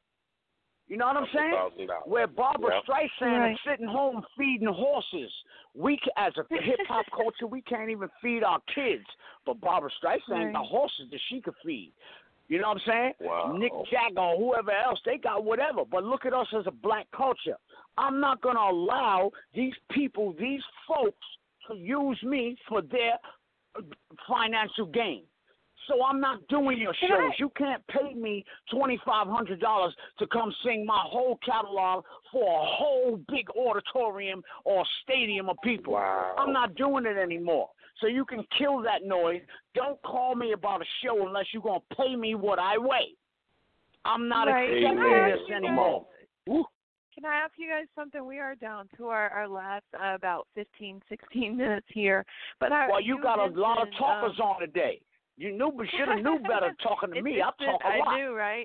You know what I'm saying? one thousand dollars. Where Barbara Yep. Streisand Right. is sitting home feeding horses. We, ca- as a hip hop culture, we can't even feed our kids. But Barbara Streisand Right. got horses that she could feed. You know what I'm saying? Wow. Nick Jagger or whoever else, they got whatever. But look at us as a black culture. I'm not going to allow these people, these folks, to use me for their uh, financial gain. So I'm not doing your Can shows. I- You can't pay me twenty-five hundred dollars to come sing my whole catalog for a whole big auditorium or stadium of people. Wow. I'm not doing it anymore. So you can kill that noise. Don't call me about a show unless you're going to pay me what I weigh. I'm not Right. accepting Can I ask this you anymore. Ooh. Can I ask you guys something? We are down to our, our last uh, about fifteen, sixteen minutes here. But I, Well, you got a lot of mentioned, talkers um, on today. You knew, but should have knew better talking to It's- me. I it's- talk a lot. I knew, right?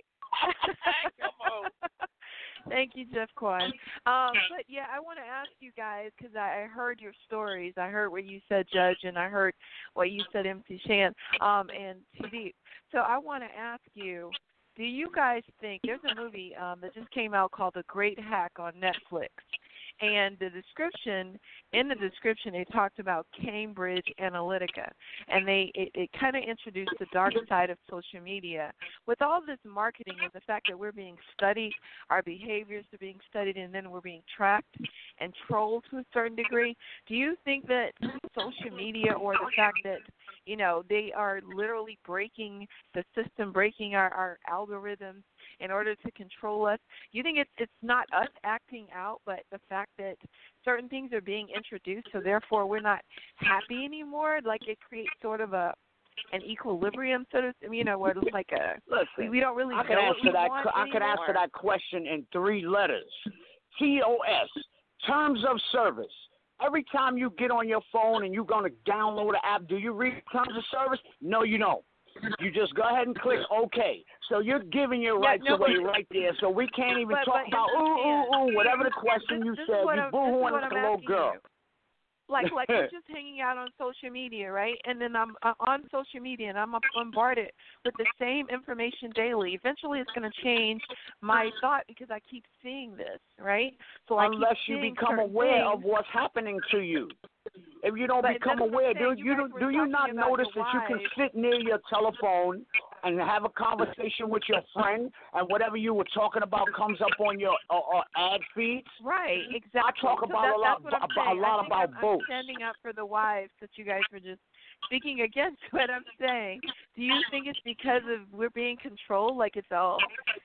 Thank you, Jeff Quan. Um, but yeah, I want to ask you guys because I, I heard your stories. I heard what you said, Judge, and I heard what you said, M C Shan, um, and T D. So I want to ask you, do you guys think there's a movie um, that just came out called The Great Hack on Netflix? And the description, in the description, they talked about Cambridge Analytica, and they it, it kind of introduced the dark side of social media. With all this marketing and the fact that we're being studied, our behaviors are being studied, and then we're being tracked and trolled to a certain degree, do you think that social media or the fact that, you know, they are literally breaking the system, breaking our, our algorithms in order to control us? You think it's it's not us acting out, but the fact that certain things are being introduced, so therefore we're not happy anymore? Like it creates sort of a an equilibrium, sort of, you know, where it's like a Listen, we, we don't really I could know what answer we that. want I could anymore. answer that question in three letters. T O S. Terms of service. Every time you get on your phone and you're going to download an app, do you read terms of service? No, you don't. You just go ahead and click OK. So you're giving your Yeah, rights no, away but- right there. So we can't even but- talk but about, ooh, ooh, understand. ooh, whatever the question This- you this is said. what You I'm- this is boo-hooing what like I'm a little asking girl. you. Like, like we're just hanging out on social media, right? And then I'm uh, on social media, and I'm bombarded with the same information daily. Eventually, it's going to change my thought because I keep seeing this, right? So I keep Unless you seeing become certain aware things. of what's happening to you. If you don't But become that's what I'm aware, do saying. You you guys do, were do you talking not about notice your that you can wives. sit near your telephone and have a conversation with your friend, and whatever you were talking about comes up on your uh, uh, ad feeds? Right, exactly. I talk So about that, a lot, that's what I'm about, saying. a lot I think about I'm, both. I'm standing up for the wives that you guys were just speaking against what I'm saying. Do you think it's because of we're being controlled? Like it's all.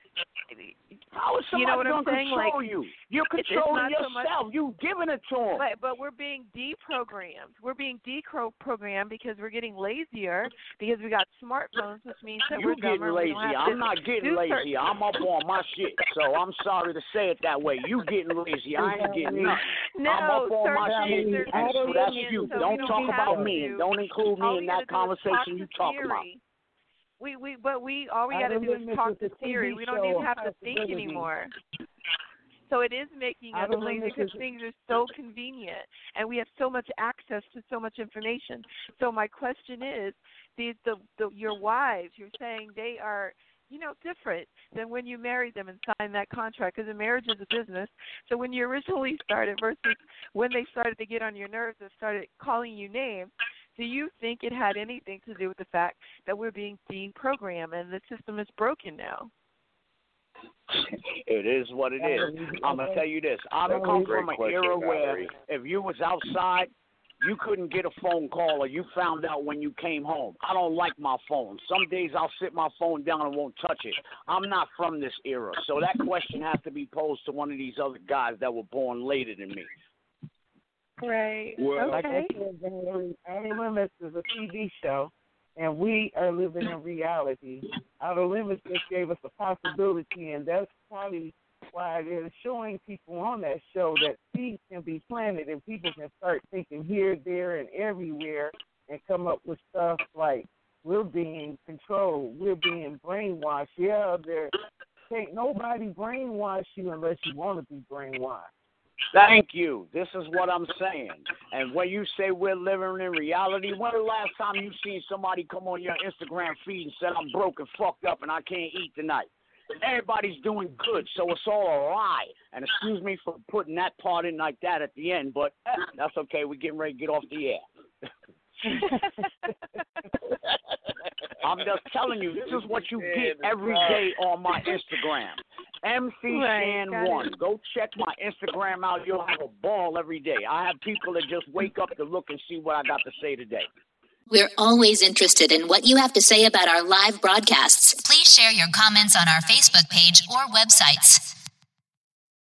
How is you know what somebody I'm gonna saying? control Like you? You're it's- it's controlling not so much- yourself. You giving it to them. But but we're being deprogrammed. We're being deprogrammed because we're getting lazier because we got smartphones, which means that You we're getting dumber. We lazy. don't have I'm to not getting do lazy. certain- I'm up on my shit. So I'm sorry to say it that way. You getting lazy. I ain't getting nothing. No, I'm up on my certain shit. things are And so that's convenient, you. so Don't we don't talk have about me. to. And don't include me All in we that gotta do is talk conversation you to talk about. Siri. We we but we all we Outer got to do is Limits talk is to a T V Siri. We don't show even of have to think possibility. anymore. So it is making us Outer lazy Limits because is- things are so convenient and we have so much access to so much information. So my question is, these the, the your wives, you're saying they are, you know, different than when you married them and signed that contract because a marriage is a business. So when you originally started versus when they started to get on your nerves and started calling you names, do you think it had anything to do with the fact that we're being deprogrammed and the system is broken now? It is what it is. I'm gonna tell you this. I That's a come great from an question, era where Valerie. if you was outside, you couldn't get a phone call or you found out when you came home. I don't like my phone. Some days I'll sit my phone down and won't touch it. I'm not from this era. So that question has to be posed to one of these other guys that were born later than me. Right. Well, okay. like I said, Valerie, Outer Limits is a T V show, and we are living in reality. Outer Limits just gave us a possibility, and that's probably why they're showing people on that show that seeds can be planted and people can start thinking here, there, and everywhere and come up with stuff like we're being controlled, we're being brainwashed. Yeah, there can't nobody brainwash you unless you want to be brainwashed. Thank you. This is what I'm saying. And when you say we're living in reality, when the last time you seen somebody come on your Instagram feed and said, I'm broke and fucked up and I can't eat tonight? Everybody's doing good, so it's all a lie. And excuse me for putting that part in like that at the end, but eh, that's okay. We're getting ready to get off the air. I'm just telling you, this is what you get every day on my Instagram. M C Right, Shan got one. it. Go check my Instagram out. You'll have a ball every day. I have people that just wake up to look and see what I got to say today. We're always interested in what you have to say about our live broadcasts. Please share your comments on our Facebook page or websites.